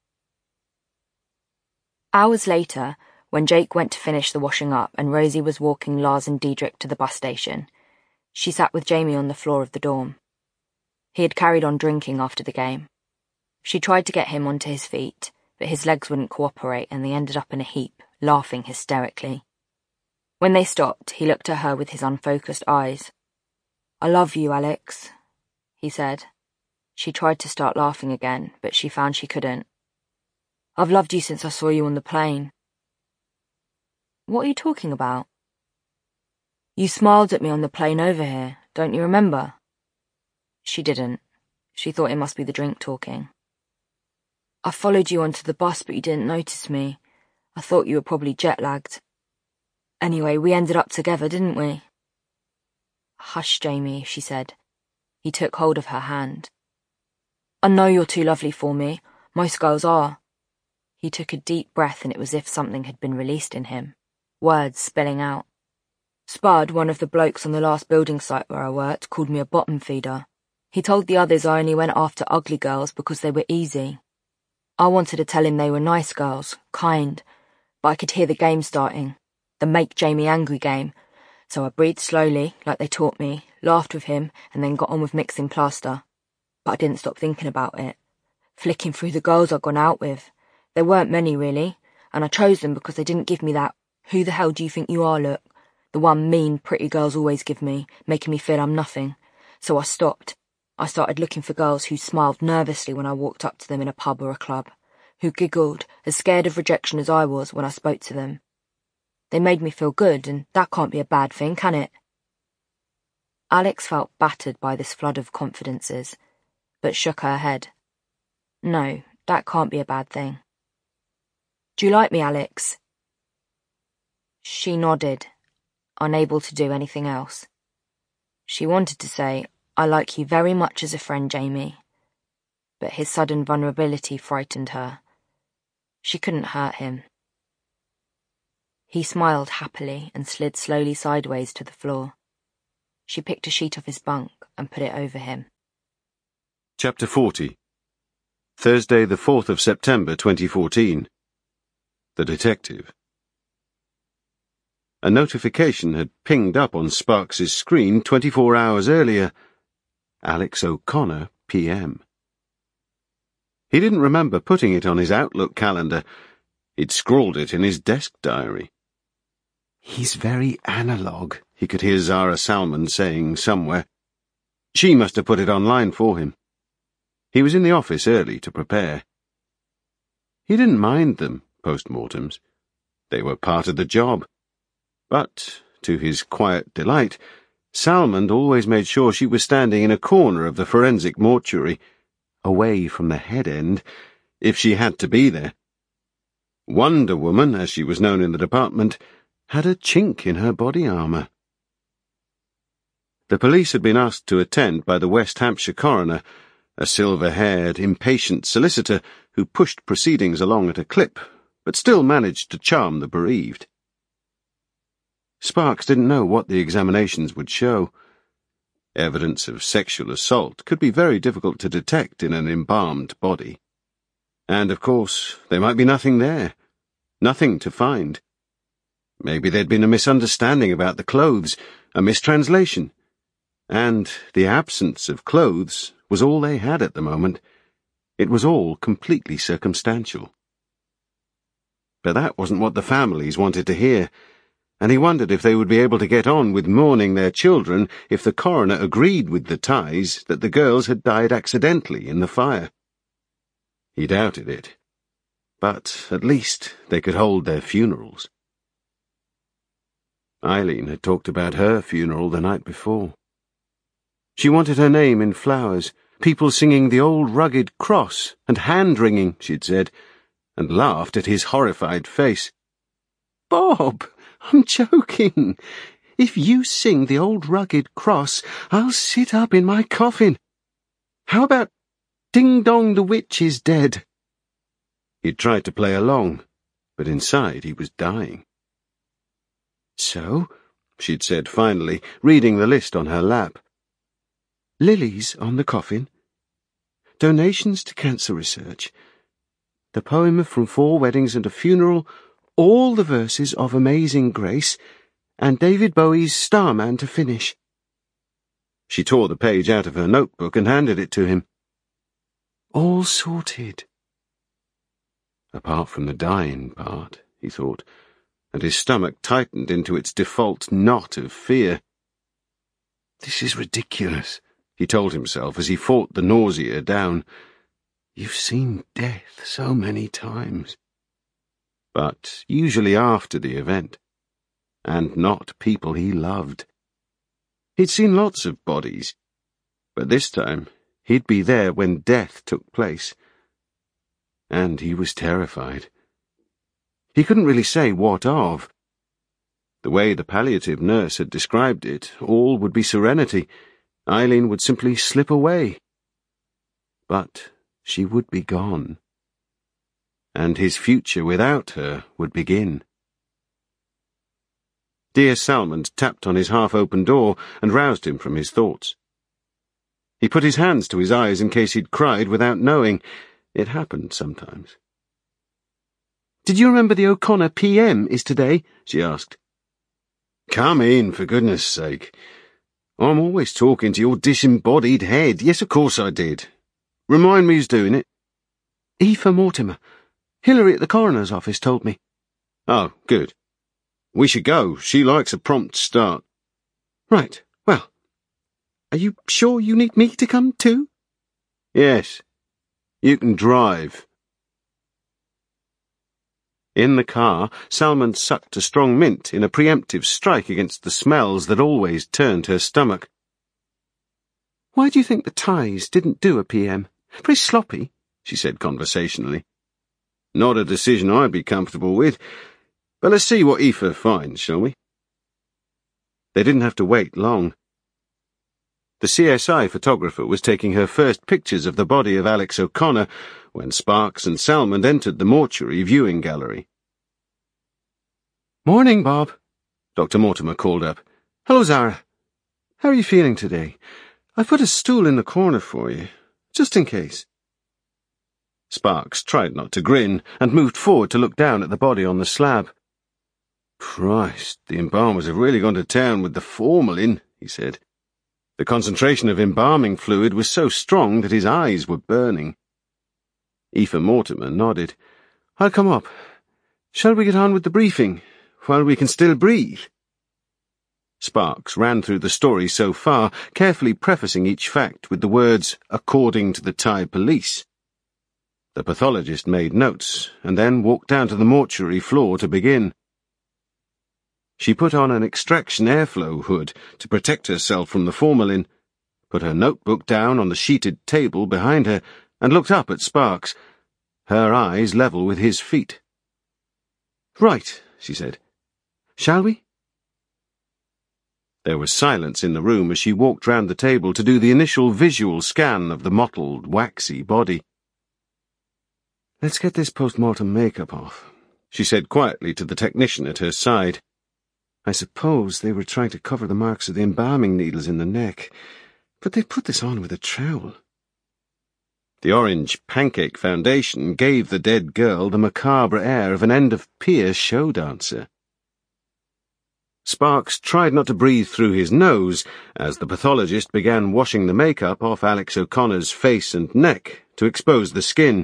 S6: Hours later, when Jake went to finish the washing up and Rosie was walking Lars and Diedrich to the bus station, she sat with Jamie on the floor of the dorm. He had carried on drinking after the game. She tried to get him onto his feet, but his legs wouldn't cooperate and they ended up in a heap, laughing hysterically. When they stopped, he looked at her with his unfocused eyes. I love you, Alex, he said. She tried to start laughing again, but she found she couldn't. I've loved you since I saw you on the plane. What are you talking about? You smiled at me on the plane over here, don't you remember? She didn't. She thought it must be the drink talking. I followed you onto the bus, but you didn't notice me. I thought you were probably jet-lagged. Anyway, we ended up together, didn't we? Hush, Jamie, she said. He took hold of her hand. I know you're too lovely for me. Most girls are. He took a deep breath and it was as if something had been released in him. Words spilling out. Spud, one of the blokes on the last building site where I worked, called me a bottom feeder. He told the others I only went after ugly girls because they were easy. I wanted to tell him they were nice girls, kind, but I could hear the game starting, the make Jamie angry game, so I breathed slowly, like they taught me, laughed with him, and then got on with mixing plaster. But I didn't stop thinking about it, flicking through the girls I'd gone out with. There weren't many, really, and I chose them because they didn't give me that who the hell do you think you are look, the one mean, pretty girls always give me, making me feel I'm nothing. So I stopped. I started looking for girls who smiled nervously when I walked up to them in a pub or a club, who giggled, as scared of rejection as I was when I spoke to them. They made me feel good, and that can't be a bad thing, can it? Alex felt battered by this flood of confidences, but shook her head. No, that can't be a bad thing. Do you like me, Alex? She nodded, unable to do anything else. She wanted to say, I like you very much as a friend, Jamie, but his sudden vulnerability frightened her. She couldn't hurt him. He smiled happily and slid slowly sideways to the floor. She picked a sheet off his bunk and put it over him.
S5: Chapter forty. Thursday, the fourth of September, twenty fourteen. The Detective. A notification had pinged up on Sparks's screen twenty-four hours earlier. Alex O'Connor, P M. He didn't remember putting it on his Outlook calendar. He'd scrawled it in his desk diary. He's very analog, he could hear Zara Salmon saying somewhere. She must have put it online for him. He was in the office early to prepare. He didn't mind them, post-mortems. They were part of the job. But, to his quiet delight, Salmond always made sure she was standing in a corner of the forensic mortuary, away from the head end, if she had to be there. Wonder Woman, as she was known in the department, had a chink in her body armour. The police had been asked to attend by the West Hampshire coroner, a silver-haired, impatient solicitor who pushed proceedings along at a clip, but still managed to charm the bereaved. Sparks didn't know what the examinations would show. Evidence of sexual assault could be very difficult to detect in an embalmed body. And, of course, there might be nothing there. Nothing to find. Maybe there'd been a misunderstanding about the clothes, a mistranslation. And the absence of clothes was all they had at the moment. It was all completely circumstantial. But that wasn't what the families wanted to hear, and he wondered if they would be able to get on with mourning their children if the coroner agreed with the ties that the girls had died accidentally in the fire. He doubted it, but at least they could hold their funerals. Eileen had talked about her funeral the night before. She wanted her name in flowers, people singing the old rugged cross, and hand-wringing, she'd said, and laughed at his horrified face.
S1: Bob, I'm joking. If you sing the old rugged cross, I'll sit up in my coffin. How about Ding Dong the Witch is Dead?
S5: He'd tried to play along, but inside he was dying.
S1: So,
S5: she'd said finally, reading the list on her lap.
S1: Lilies on the coffin. Donations to cancer research. The poem from Four Weddings and a Funeral, all the verses of Amazing Grace, and David Bowie's Starman to finish.
S5: She tore the page out of her notebook and handed it to him.
S1: All sorted.
S5: Apart from the dying part, he thought, and his stomach tightened into its default knot of fear.
S1: This is ridiculous,
S5: he told himself as he fought the nausea down.
S1: You've seen death so many times.
S5: But usually after the event, and not people he loved. He'd seen lots of bodies, but this time he'd be there when death took place. And he was terrified. He couldn't really say what of. The way the palliative nurse had described it, all would be serenity. Eileen would simply slip away. But she would be gone. And his future without her would begin. Dear Salmond tapped on his half-open door and roused him from his thoughts. He put his hands to his eyes in case he'd cried without knowing. It happened sometimes.
S1: Did you remember the O'Connor P M is today? She asked.
S5: Come in, for goodness sake. I'm always talking to your disembodied head. Yes, of course I did. Remind me who's doing it.
S1: Aoife Mortimer. Hilary at the coroner's office told me.
S5: Oh, good. We should go. She likes a prompt start.
S1: Right. Well, are you sure you need me to come too?
S5: Yes. You can drive. In the car, Salmond sucked a strong mint in a preemptive strike against the smells that always turned her stomach.
S1: Why do you think the Ties didn't do a P M? Very sloppy, she said conversationally.
S5: Not a decision I'd be comfortable with. But let's see what Aoife finds, shall we? They didn't have to wait long. The C S I photographer was taking her first pictures of the body of Alex O'Connor when Sparks and Salmond entered the mortuary viewing gallery.
S1: Morning, Bob, Doctor Mortimer called up. Hello, Zara. How are you feeling today? I've put a stool in the corner for you, just in case.
S5: Sparks tried not to grin and moved forward to look down at the body on the slab. Christ, the embalmers have really gone to town with the formalin, he said. The concentration of embalming fluid was so strong that his eyes were burning. Aoife Mortimer nodded.
S1: I'll come up. Shall we get on with the briefing, while we can still breathe?
S5: Sparks ran through the story so far, carefully prefacing each fact with the words, according to the Thai police. The pathologist made notes, and then walked down to the mortuary floor to begin. She put on an extraction airflow hood to protect herself from the formalin, put her notebook down on the sheeted table behind her, and looked up at Sparks, her eyes level with his feet.
S1: Right, she said. Shall we?
S5: There was silence in the room as she walked round the table to do the initial visual scan of the mottled, waxy body.
S1: Let's get this post-mortem makeup off, she said quietly to the technician at her side. I suppose they were trying to cover the marks of the embalming needles in the neck, but they put this on with a trowel.
S5: The orange pancake foundation gave the dead girl the macabre air of an end-of-pier show dancer. Sparks tried not to breathe through his nose as the pathologist began washing the makeup off Alex O'Connor's face and neck to expose the skin.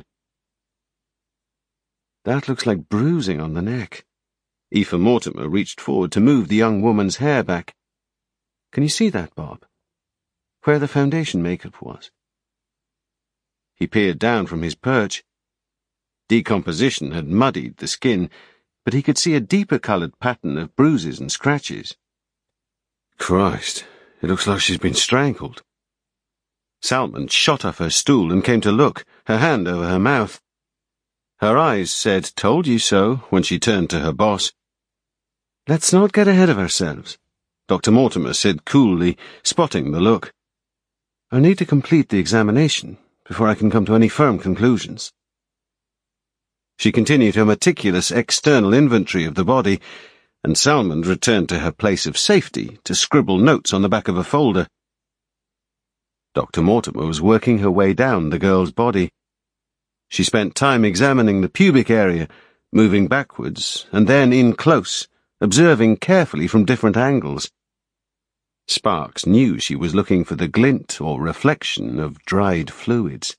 S1: That looks like bruising on the neck.
S5: Aoife Mortimer reached forward to move the young woman's hair back.
S1: Can you see that, Bob? Where the foundation makeup was?
S5: He peered down from his perch. Decomposition had muddied the skin, but he could see a deeper-coloured pattern of bruises and scratches.
S1: Christ, it looks like she's been strangled.
S5: Salmond shot off her stool and came to look, her hand over her mouth. Her eyes said, "Told you so," when she turned to her boss. "Let's not get ahead of ourselves," Doctor Mortimer said coolly, spotting the look. "I need to complete the examination before I can come to any firm conclusions." She continued her meticulous external inventory of the body, and Salmond returned to her place of safety to scribble notes on the back of a folder. Doctor Mortimer was working her way down the girl's body. She spent time examining the pubic area, moving backwards, and then in close, observing carefully from different angles. Sparks knew she was looking for the glint or reflection of dried fluids.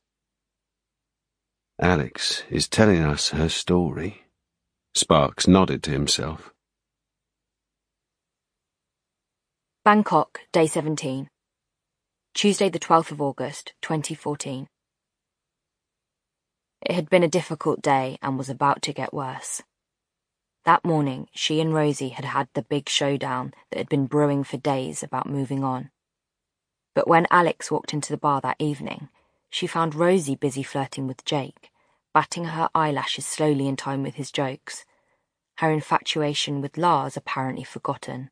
S5: "Alex is telling us her story." Sparks nodded to himself.
S6: Bangkok, Day seventeen. Tuesday the twelfth of August, twenty fourteen. It had been a difficult day and was about to get worse. That morning, she and Rosie had had the big showdown that had been brewing for days about moving on. But when Alex walked into the bar that evening, she found Rosie busy flirting with Jake, batting her eyelashes slowly in time with his jokes, her infatuation with Lars apparently forgotten.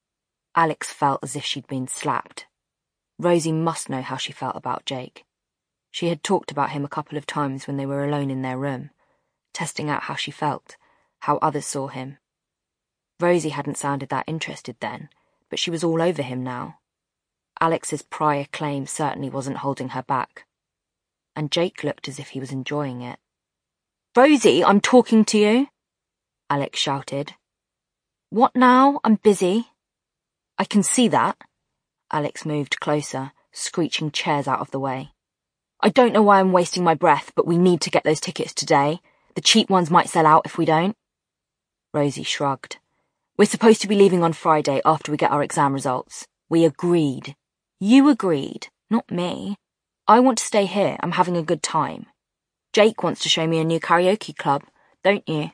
S6: Alex felt as if she'd been slapped. Rosie must know how she felt about Jake. She had talked about him a couple of times when they were alone in their room, testing out how she felt, how others saw him. Rosie hadn't sounded that interested then, but she was all over him now. Alex's prior claim certainly wasn't holding her back. And Jake looked as if he was enjoying it. "Rosie, I'm talking to you," Alex shouted. "What now? I'm busy." "I can see that." Alex moved closer, screeching chairs out of the way. "I don't know why I'm wasting my breath, but we need to get those tickets today. The cheap ones might sell out if we don't." Rosie shrugged. "We're supposed to be leaving on Friday after we get our exam results. We agreed. You agreed, not me. I want to stay here. I'm having a good time. Jake wants to show me a new karaoke club, don't you?"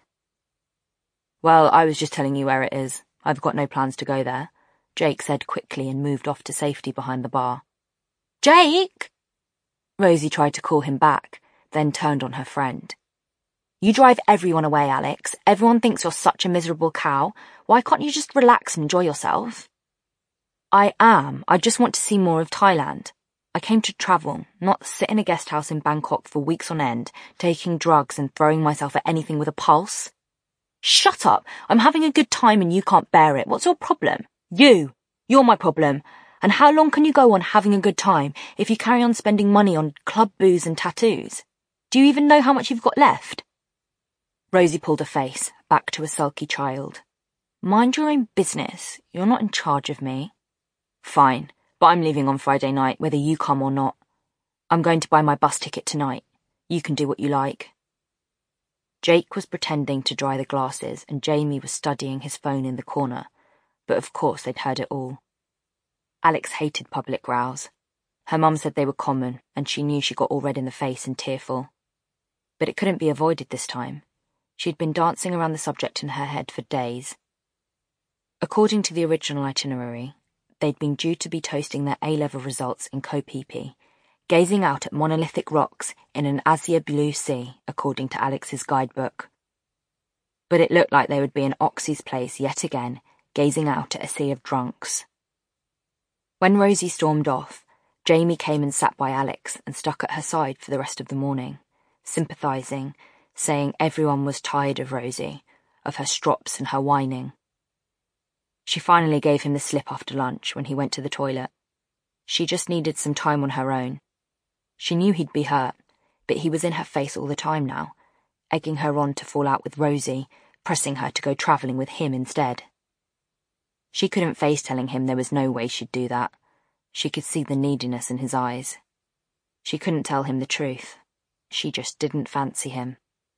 S6: "Well, I was just telling you where it is. I've got no plans to go there," Jake said quickly and moved off to safety behind the bar. "Jake!" Rosie tried to call him back, then turned on her friend. "You drive everyone away, Alex. Everyone thinks you're such a miserable cow. Why can't you just relax and enjoy yourself?" "I am. I just want to see more of Thailand. I came to travel, not sit in a guest house in Bangkok for weeks on end, taking drugs and throwing myself at anything with a pulse." "Shut up! I'm having a good time and you can't bear it. What's your problem? You! You're my problem. And how long can you go on having a good time if you carry on spending money on club booze and tattoos? Do you even know how much you've got left?" Rosie pulled a face, back to a sulky child. "Mind your own business. You're not in charge of me." "Fine, but I'm leaving on Friday night, whether you come or not. I'm going to buy my bus ticket tonight. You can do what you like." Jake was pretending to dry the glasses and Jamie was studying his phone in the corner, but of course they'd heard it all. Alex hated public rows. Her mum said they were common, and she knew she got all red in the face and tearful. But it couldn't be avoided this time. She'd been dancing around the subject in her head for days. According to the original itinerary, they'd been due to be toasting their A-level results in Koh Phi Phi, gazing out at monolithic rocks in an azure blue sea, according to Alex's guidebook. But it looked like they would be in Oxy's place yet again, gazing out at a sea of drunks. When Rosie stormed off, Jamie came and sat by Alex and stuck at her side for the rest of the morning, sympathising, saying everyone was tired of Rosie, of her strops and her whining. She finally gave him the slip after lunch when he went to the toilet. She just needed some time on her own. She knew he'd be hurt, but he was in her face all the time now, egging her on to fall out with Rosie, pressing her to go travelling with him instead. She couldn't face telling him there was no way she'd do that. She could see the neediness in his eyes. She couldn't tell him the truth. She just didn't fancy him.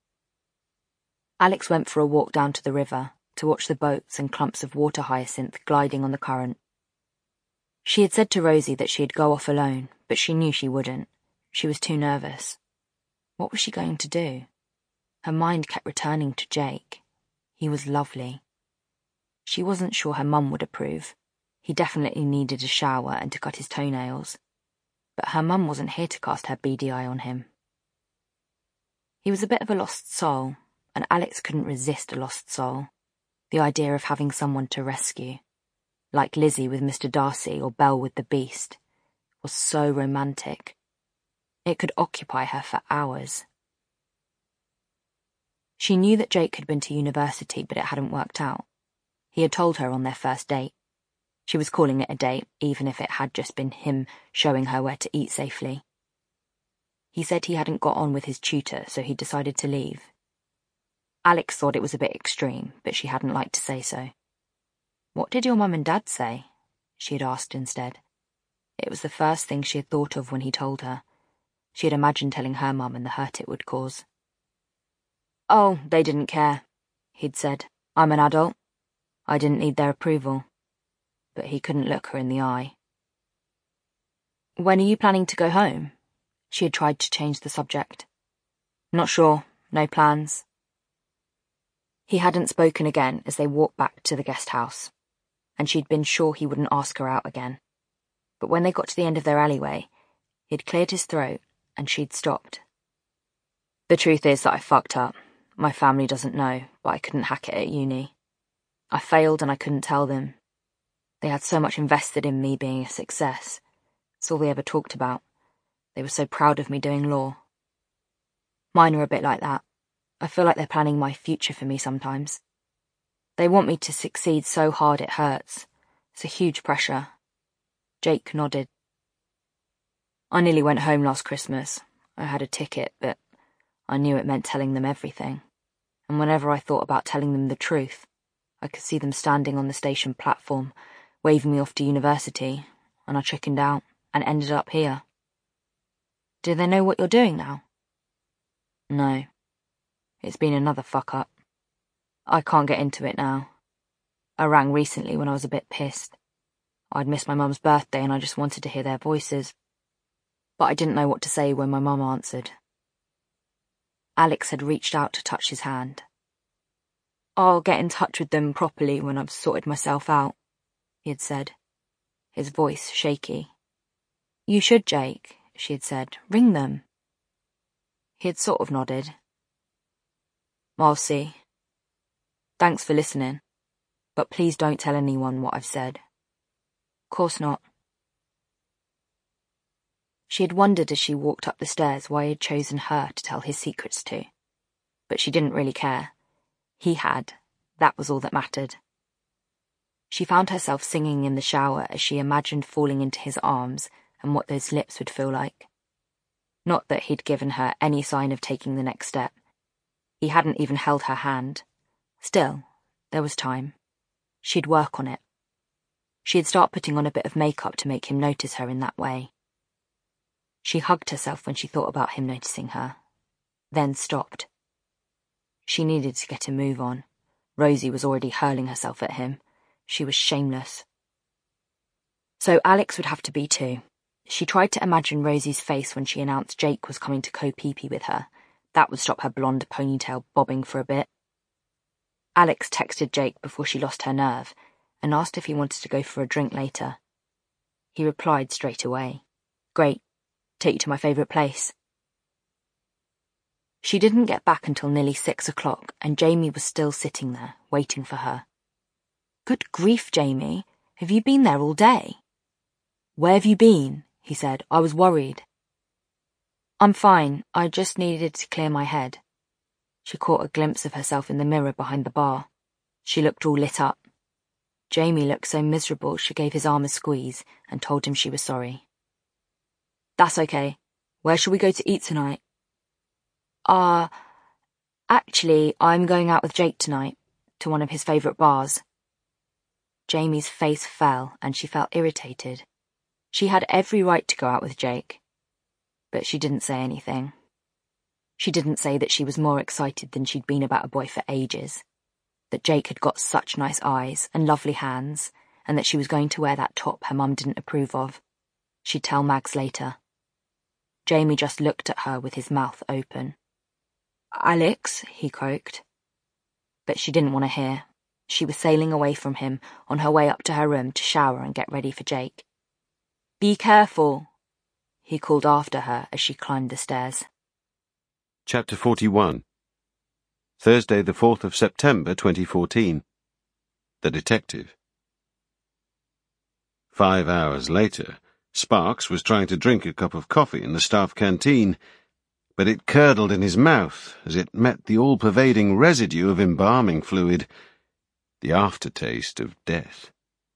S6: Alex went for a walk down to the river to watch the boats and clumps of water hyacinth gliding on the current. She had said to Rosie that she'd go off alone, but she knew she wouldn't. She was too nervous. What was she going to do? Her mind kept returning to Jake. He was lovely. She wasn't sure her mum would approve. He definitely needed a shower and to cut his toenails. But her mum wasn't here to cast her beady eye on him. He was a bit of a lost soul, and Alex couldn't resist a lost soul. The idea of having someone to rescue, like Lizzie with Mister Darcy or Belle with the Beast, was so romantic. It could occupy her for hours. She knew that Jake had been to university, but it hadn't worked out. He had told her on their first date. She was calling it a date, even if it had just been him showing her where to eat safely. He said he hadn't got on with his tutor, so he decided to leave. Alex thought it was a bit extreme, but she hadn't liked to say so. "What did your mum and dad say?" she had asked instead. It was the first thing she had thought of when he told her. She had imagined telling her mum and the hurt it would cause. "Oh, they didn't care," he'd said. "I'm an adult. I didn't need their approval." But he couldn't look her in the eye. "When are you planning to go home?" She had tried to change the subject. "Not sure. No plans." He hadn't spoken again as they walked back to the guest house, and she'd been sure he wouldn't ask her out again. But when they got to the end of their alleyway, he'd cleared his throat and she'd stopped. "The truth is that I fucked up. My family doesn't know, but I couldn't hack it at uni. I failed and I couldn't tell them. They had so much invested in me being a success. It's all they ever talked about. They were so proud of me doing law. Mine are a bit like that. I feel like they're planning my future for me sometimes. They want me to succeed so hard it hurts. It's a huge pressure." Jake nodded. "I nearly went home last Christmas. I had a ticket, but I knew it meant telling them everything. And whenever I thought about telling them the truth, I could see them standing on the station platform, waving me off to university, and I chickened out and ended up here." "Do they know what you're doing now?" "No. It's been another fuck-up. I can't get into it now. I rang recently when I was a bit pissed. I'd missed my mum's birthday and I just wanted to hear their voices. But I didn't know what to say when my mum answered." Alex had reached out to touch his hand. "I'll get in touch with them properly when I've sorted myself out," he had said, his voice shaky. "You should, Jake," she had said. "Ring them." He had sort of nodded. "I'll see. Thanks for listening, but please don't tell anyone what I've said." "Course not." She had wondered as she walked up the stairs why he had chosen her to tell his secrets to. But she didn't really care. He had. That was all that mattered. She found herself singing in the shower as she imagined falling into his arms and what those lips would feel like. Not that he'd given her any sign of taking the next step. He hadn't even held her hand. Still, there was time. She'd work on it. She'd start putting on a bit of makeup to make him notice her in that way. She hugged herself when she thought about him noticing her, then stopped. She needed to get a move on. Rosie was already hurling herself at him. She was shameless. So Alex would have to be too. She tried to imagine Rosie's face when she announced Jake was coming to co-pee-pee with her. That would stop her blonde ponytail bobbing for a bit. Alex texted Jake before she lost her nerve and asked if he wanted to go for a drink later. He replied straight away. "Great. Take you to my favourite place." She didn't get back until nearly six o'clock, and Jamie was still sitting there, waiting for her. "Good grief, Jamie. Have you been there all day?" "Where have you been?" he said. "I was worried." "I'm fine. I just needed to clear my head." She caught a glimpse of herself in the mirror behind the bar. She looked all lit up. Jamie looked so miserable she gave his arm a squeeze and told him she was sorry. "That's okay. Where shall we go to eat tonight?" Uh, actually, I'm going out with Jake tonight, to one of his favourite bars." Jamie's face fell and she felt irritated. She had every right to go out with Jake. But she didn't say anything. She didn't say that she was more excited than she'd been about a boy for ages, that Jake had got such nice eyes and lovely hands, and that she was going to wear that top her mum didn't approve of. She'd tell Mags later. Jamie just looked at her with his mouth open. "Alex," he croaked. But she didn't want to hear. She was sailing away from him, on her way up to her room to shower and get ready for Jake. "Be careful," he called after her as she climbed the stairs.
S5: Chapter forty-one. Thursday the fourth of September twenty fourteen. The Detective. Five hours later, Sparks was trying to drink a cup of coffee in the staff canteen, but it curdled in his mouth as it met the all-pervading residue of embalming fluid, the aftertaste of death.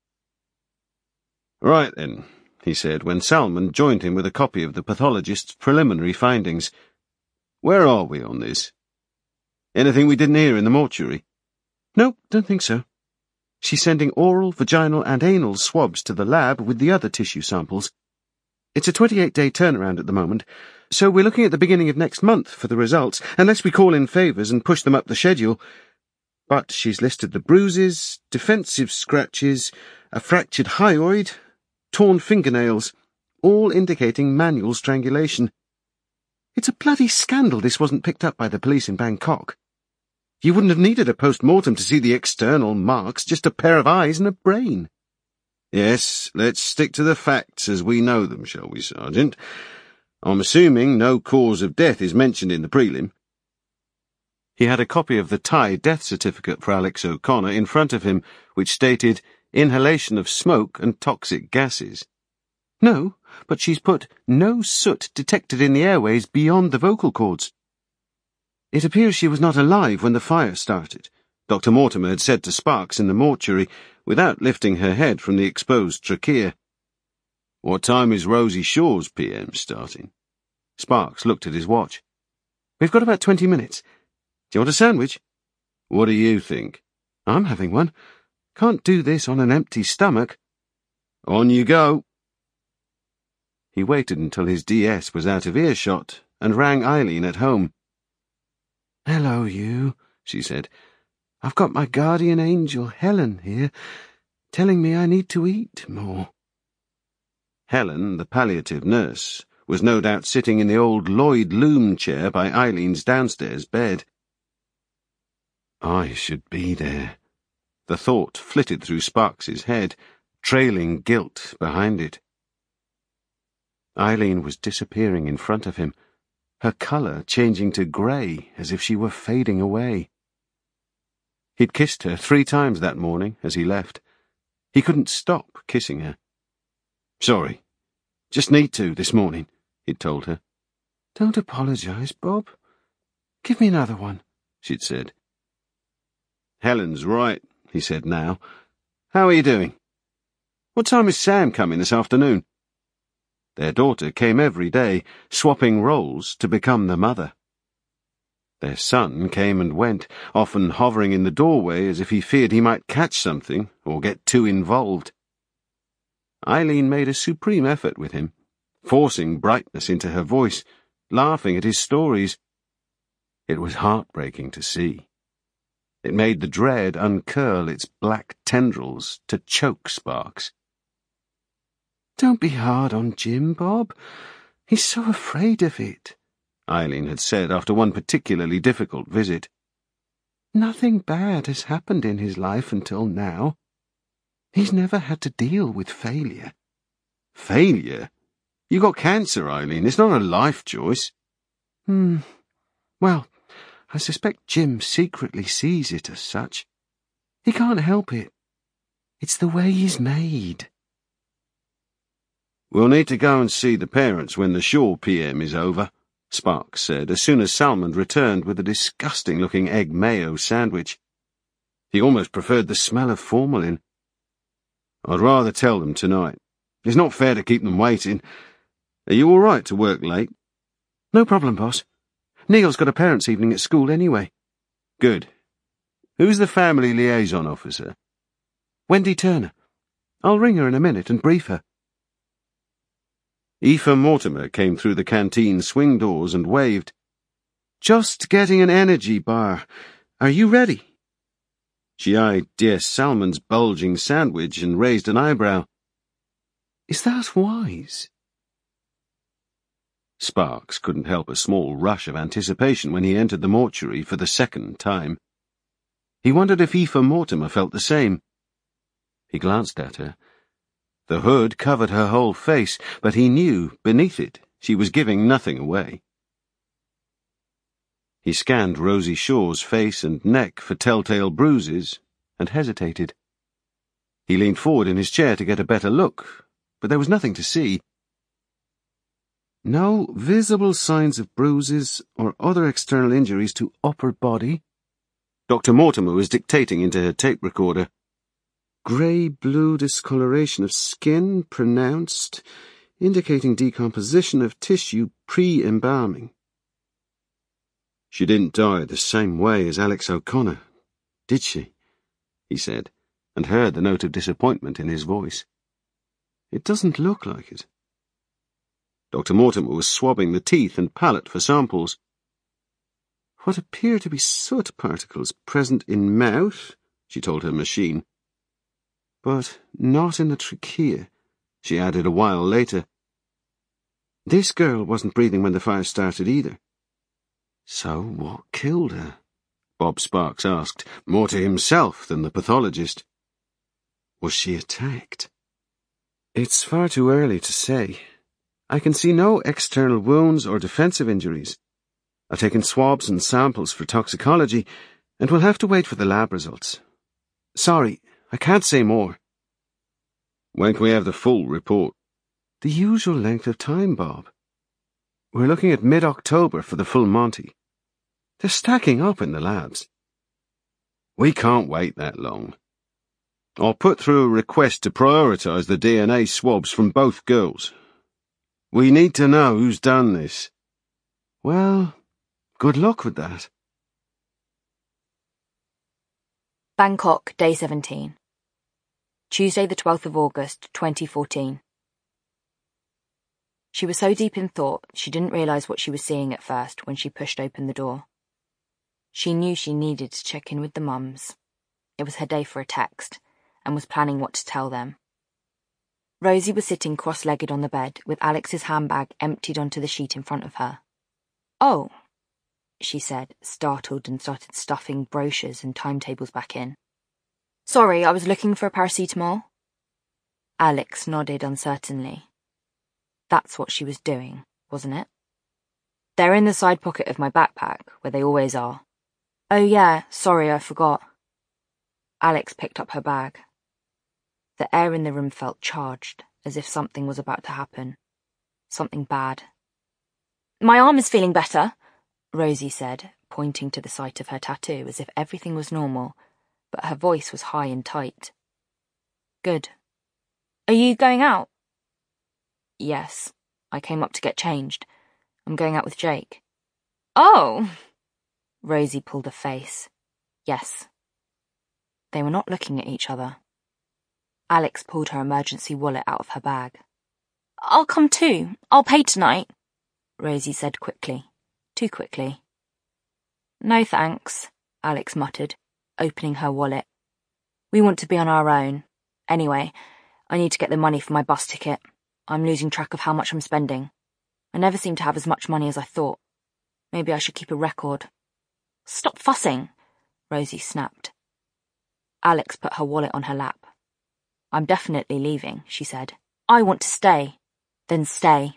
S5: "Right then," he said, when Salmond joined him with a copy of the pathologist's preliminary findings. "Where are we on this? Anything we didn't hear in the mortuary?"
S1: "No, don't think so. She's sending oral, vaginal and anal swabs to the lab with the other tissue samples. It's a twenty-eight day turnaround at the moment, so we're looking at the beginning of next month for the results, unless we call in favours and push them up the schedule. But she's listed the bruises, defensive scratches, a fractured hyoid, torn fingernails, all indicating manual strangulation. It's a bloody scandal this wasn't picked up by the police in Bangkok. You wouldn't have needed a post-mortem to see the external marks, just a pair of eyes and a brain."
S5: "Yes, let's stick to the facts as we know them, shall we, Sergeant? I'm assuming no cause of death is mentioned in the prelim." He had a copy of the Thai death certificate for Alex O'Connor in front of him, which stated inhalation of smoke and toxic gases.
S1: "No, but she's put no soot detected in the airways beyond the vocal cords. It appears she was not alive when the fire started,"
S5: Doctor Mortimer had said to Sparks in the mortuary, without lifting her head from the exposed trachea. "What time is Rosie Shaw's P M starting?"
S1: Sparks looked at his watch. "We've got about twenty minutes. Do you want a sandwich?"
S5: "What do you think?"
S1: "I'm having one. Can't do this on an empty stomach."
S5: "On you go."
S1: He waited until his D S was out of earshot and rang Eileen at home. "Hello, you," she said. "I've got my guardian angel, Helen, here, telling me I need to eat more."
S5: Helen, the palliative nurse, was no doubt sitting in the old Lloyd loom chair by Eileen's downstairs bed.
S1: I should be there. The thought flitted through Sparks's head, trailing guilt behind it. Eileen was disappearing in front of him, her colour changing to grey as if she were fading away. He'd kissed her three times that morning as he left. He couldn't stop kissing her.
S5: "Sorry, just need to this morning," he'd told her.
S1: "Don't apologise, Bob. Give me another one," she'd said.
S5: "Helen's right," he said now. "How are you doing? What time is Sam coming this afternoon?"
S1: Their daughter came every day, swapping roles to become the mother. Their son came and went, often hovering in the doorway as if he feared he might catch something or get too involved. Eileen made a supreme effort with him, forcing brightness into her voice, laughing at his stories. It was heartbreaking to see. It made the dread uncurl its black tendrils to choke Sparks. "Don't be hard on Jim, Bob. He's so afraid of it," Eileen had said after one particularly difficult visit. "Nothing bad has happened in his life until now. He's never had to deal with failure."
S5: "Failure? You got cancer, Eileen. It's not a life choice."
S1: Hmm. Well, I suspect Jim secretly sees it as such. He can't help it. It's the way he's made.
S5: "We'll need to go and see the parents when the Shaw P M is over," Sparks said as soon as Salmond returned with a disgusting-looking egg mayo sandwich. He almost preferred the smell of formalin. "I'd rather tell them tonight. It's not fair to keep them waiting. Are you all right to work late?"
S1: "No problem, boss. Neil's got a parents' evening at school anyway."
S5: "Good. Who's the family liaison officer?"
S1: "Wendy Turner. I'll ring her in a minute and brief her."
S5: Aoife Mortimer came through the canteen swing doors and waved.
S1: "Just getting an energy bar. Are you ready?"
S5: She eyed D S Salmond's bulging sandwich and raised an eyebrow.
S1: "Is that wise?"
S5: Sparks couldn't help a small rush of anticipation when he entered the mortuary for the second time. He wondered if Aoife Mortimer felt the same. He glanced at her. The hood covered her whole face, but he knew, beneath it, she was giving nothing away. He scanned Rosie Shaw's face and neck for telltale bruises and hesitated. He leaned forward in his chair to get a better look, but there was nothing to see. No visible signs of bruises or other external injuries to upper body. Doctor Mortimer was dictating into her tape recorder. Grey-blue discoloration of skin pronounced, indicating decomposition of tissue pre-embalming. She didn't die the same way as Alex O'Connor, did she? He said, and heard the note of disappointment in his voice. It doesn't look like it. Doctor Mortimer was swabbing the teeth and palate for samples. What appear to be soot particles present in mouth, she told her machine. But not in the trachea, she added a while later. This girl wasn't breathing when the fire started either. So what killed her? Bob Sparks asked, more to himself than the pathologist. Was she attacked? It's far too early to say. I can see no external wounds or defensive injuries. I've taken swabs and samples for toxicology, and we'll have to wait for the lab results. Sorry, I can't say more. When can we have the full report? The usual length of time, Bob. We're looking at mid-October for the full Monty. They're stacking up in the labs. We can't wait that long. I'll put through a request to prioritise the D N A swabs from both girls. We need to know who's done this. Well, good luck with that.
S6: Bangkok, Day seventeen. Tuesday the twelfth of August, twenty fourteen. She was so deep in thought she didn't realise what she was seeing at first when she pushed open the door. She knew she needed to check in with the mums. It was her day for a text, and was planning what to tell them. Rosie was sitting cross-legged on the bed with Alex's handbag emptied onto the sheet in front of her. "Oh," she said, startled, and started stuffing brochures and timetables back in. "Sorry, I was looking for a paracetamol." Alex nodded uncertainly. That's what she was doing, wasn't it? "They're in the side pocket of my backpack, where they always are." "Oh yeah, sorry, I forgot." Alex picked up her bag. The air in the room felt charged, as if something was about to happen. Something bad. "My arm is feeling better," Rosie said, pointing to the site of her tattoo as if everything was normal, but her voice was high and tight. "Good. Are you going out?" "Yes. I came up to get changed. I'm going out with Jake." "Oh!" Rosie pulled a face. Yes. They were not looking at each other. Alex pulled her emergency wallet out of her bag. "I'll come too. I'll pay tonight," Rosie said quickly. Too quickly. "No thanks," Alex muttered, opening her wallet. "We want to be on our own. Anyway, I need to get the money for my bus ticket. I'm losing track of how much I'm spending. I never seem to have as much money as I thought. Maybe I should keep a record." "Stop fussing," Rosie snapped. Alex put her wallet on her lap. "I'm definitely leaving," she said. "I want to stay." "Then stay."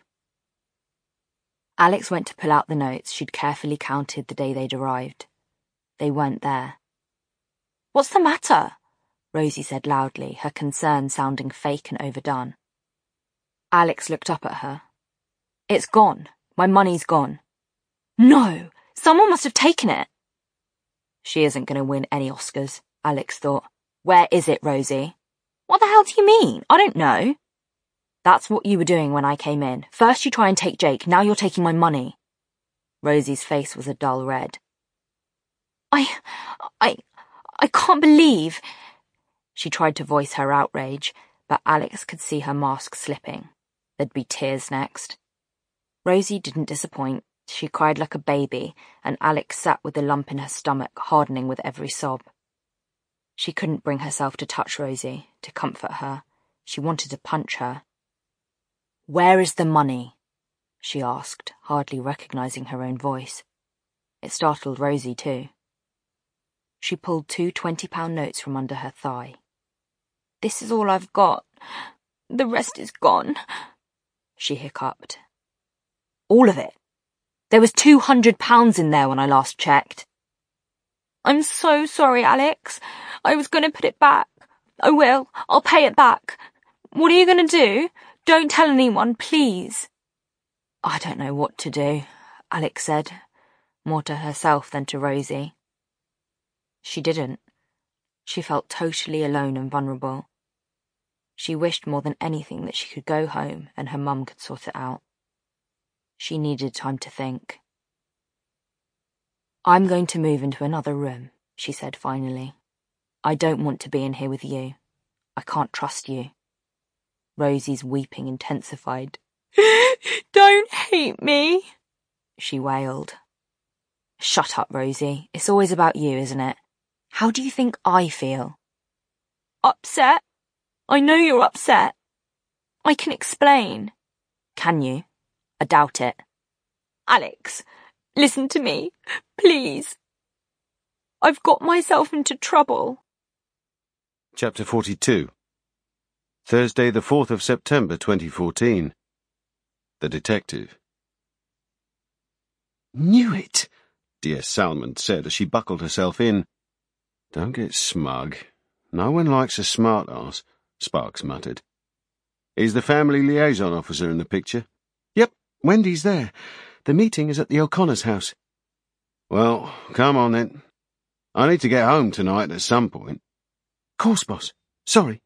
S6: Alex went to pull out the notes she'd carefully counted the day they'd arrived. They weren't there. "What's the matter?" Rosie said loudly, her concern sounding fake and overdone. Alex looked up at her. "It's gone. My money's gone." "No! Someone must have taken it." She isn't going to win any Oscars, Alex thought. "Where is it, Rosie?" "What the hell do you mean? I don't know." "That's what you were doing when I came in. First you try and take Jake, now you're taking my money." Rosie's face was a dull red. I... I... I can't believe... She tried to voice her outrage, but Alex could see her mask slipping. There'd be tears next. Rosie didn't disappoint. She cried like a baby, and Alex sat with the lump in her stomach hardening with every sob. She couldn't bring herself to touch Rosie, to comfort her. She wanted to punch her. "Where is the money?" she asked, hardly recognizing her own voice. It startled Rosie too. She pulled two twenty-pound notes from under her thigh. "This is all I've got. The rest is gone," she hiccuped. "All of it?" There was two hundred pounds in there when I last checked. I'm so sorry, Alex. I was going to put it back. I will. I'll pay it back. What are you going to do? Don't tell anyone, please. I don't know what to do, Alex said, more to herself than to Rosie. She didn't. She felt totally alone and vulnerable. She wished more than anything that she could go home and her mum could sort it out. She needed time to think. I'm going to move into another room, she said finally. I don't want to be in here with you. I can't trust you. Rosie's weeping intensified. Don't hate me, she wailed. Shut up, Rosie. It's always about you, isn't it? How do you think I feel? Upset? I know you're upset. I can explain. Can you? I doubt it. Alex, listen to me, please. I've got myself into trouble.
S5: Chapter forty-two. Thursday, the fourth of September, twenty fourteen. The Detective.
S1: Knew it,
S5: D S Salmond said as she buckled herself in. Don't get smug. No one likes a smart ass, Sparks muttered. Is the family liaison officer in the picture?
S1: Yep, Wendy's there. The meeting is at the O'Connor's house.
S5: Well, come on then. I need to get home tonight at some point.
S1: Course, boss. Sorry.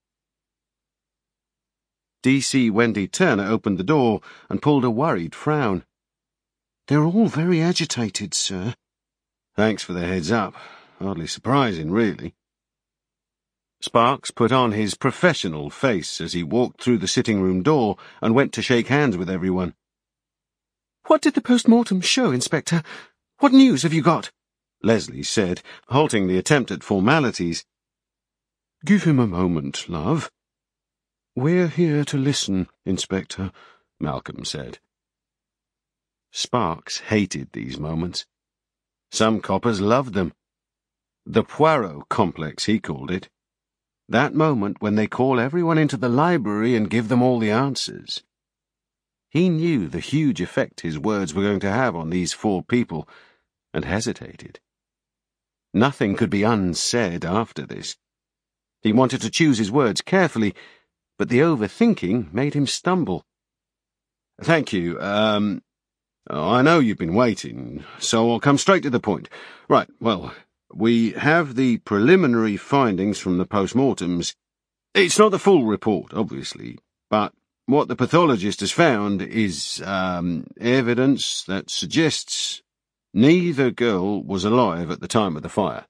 S5: D C Wendy Turner opened the door and pulled a worried frown.
S1: They're all very agitated, sir.
S5: Thanks for the heads up. Hardly surprising, really. Sparks put on his professional face as he walked through the sitting-room door and went to shake hands with everyone.
S1: What did the post-mortem show, Inspector? What news have you got?
S5: Leslie said, halting the attempt at formalities.
S1: Give him a moment, love. We're here to listen, Inspector, Malcolm said.
S5: Sparks hated these moments. Some coppers loved them. The Poirot complex, he called it. That moment when they call everyone into the library and give them all the answers. He knew the huge effect his words were going to have on these four people, and hesitated. Nothing could be unsaid after this. He wanted to choose his words carefully, but the overthinking made him stumble. Thank you. Um, I know you've been waiting, so I'll come straight to the point. Right, well, we have the preliminary findings from the post-mortems. It's not the full report, obviously, but what the pathologist has found is, um, evidence that suggests neither girl was alive at the time of the fire.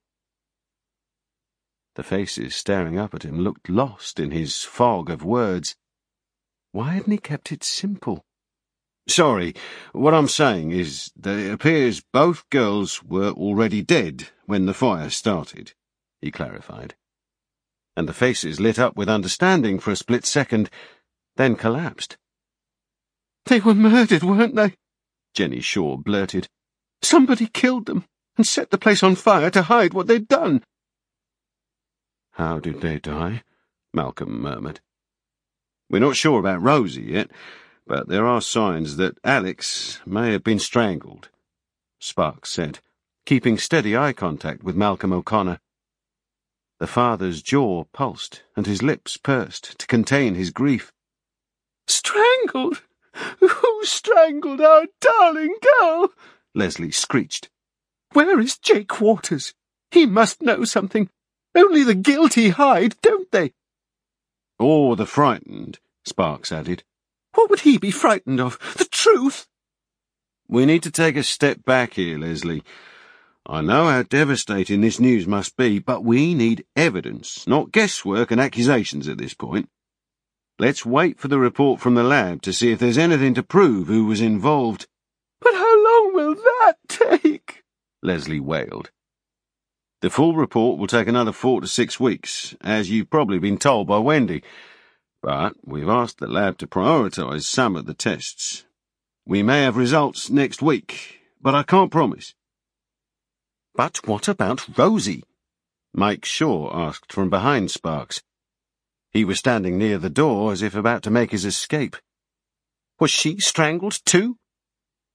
S5: The faces staring up at him looked lost in his fog of words. Why hadn't he kept it simple? Sorry, what I'm saying is that it appears both girls were already dead when the fire started, he clarified. And the faces lit up with understanding for a split second, then collapsed.
S1: They were murdered, weren't they?
S5: Jenny Shaw blurted.
S1: Somebody killed them and set the place on fire to hide what they'd done.
S5: How did they die? Malcolm murmured. We're not sure about Rosie yet, but there are signs that Alex may have been strangled, Sparks said, keeping steady eye contact with Malcolm O'Connor. The father's jaw pulsed and his lips pursed to contain his grief.
S1: Strangled? Who strangled our darling girl?
S5: Leslie screeched.
S1: Where is Jake Waters? He must know something. Only the guilty hide, don't they?
S5: Or the frightened, Sparks added.
S1: What would he be frightened of? The truth?
S5: We need to take a step back here, Leslie. I know how devastating this news must be, but we need evidence, not guesswork and accusations at this point. Let's wait for the report from the lab to see if there's anything to prove who was involved.
S1: But how long will that take?
S5: Leslie wailed. The full report will take another four to six weeks, as you've probably been told by Wendy. But we've asked the lab to prioritise some of the tests. We may have results next week, but I can't promise.
S1: But what about Rosie?
S5: Mike Shaw asked from behind Sparks. He was standing near the door as if about to make his escape.
S1: Was she strangled too?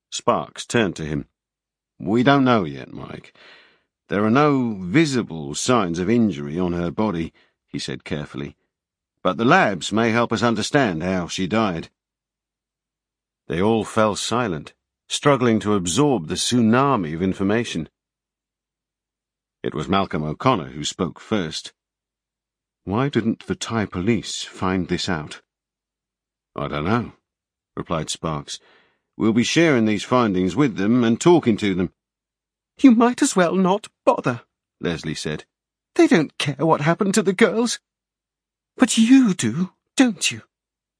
S5: Sparks turned to him. We don't know yet, Mike. There are no visible signs of injury on her body, he said carefully, but the labs may help us understand how she died. They all fell silent, struggling to absorb the tsunami of information. It was Malcolm O'Connor who spoke first. Why didn't the Thai police find this out? I don't know, replied Sparks. We'll be sharing these findings with them and talking to them.
S1: You might as well not bother, Leslie said. They don't care what happened to the girls. But you do, don't you?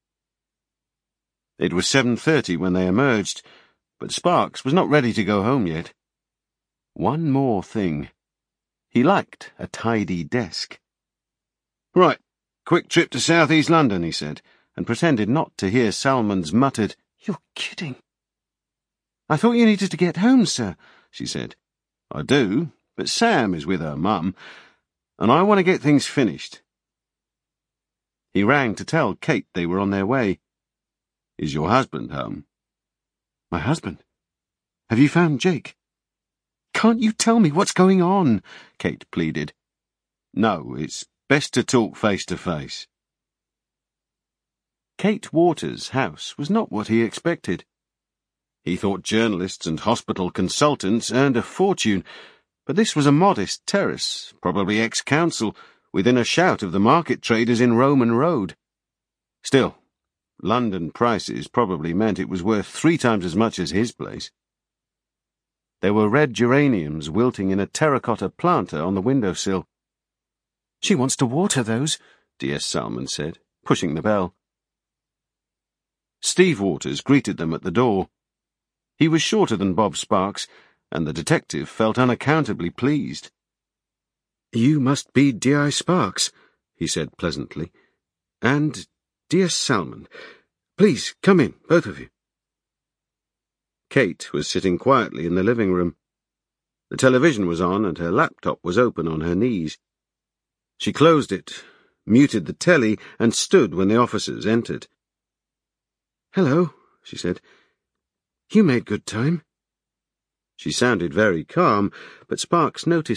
S5: It was seven thirty when they emerged, but Sparks was not ready to go home yet. One more thing. He liked a tidy desk. Right, quick trip to South East London, he said, and pretended not to hear Salmon's muttered, You're kidding. I thought you needed to get home, sir, she said. I do, but Sam is with her mum, and I want to get things finished. He rang to tell Kate they were on their way. Is your husband home? My husband? Have you found Jake? Can't you tell me what's going on? Kate pleaded. No, it's best to talk face to face. Kate Waters' house was not what he expected. He thought journalists and hospital consultants earned a fortune, but this was a modest terrace, probably ex-council, within a shout of the market traders in Roman Road. Still, London prices probably meant it was worth three times as much as his place. There were red geraniums wilting in a terracotta planter on the windowsill. She wants to water those, D S Salmon said, pushing the bell. Steve Waters greeted them at the door. He was shorter than Bob Sparks, and the detective felt unaccountably pleased. You must be D I Sparks, he said pleasantly. And D S Salmon. Please, come in, both of you. Kate was sitting quietly in the living room. The television was on and her laptop was open on her knees. She closed it, muted the telly, and stood when the officers entered. Hello, she said. You made good time. She sounded very calm, but Sparks noticed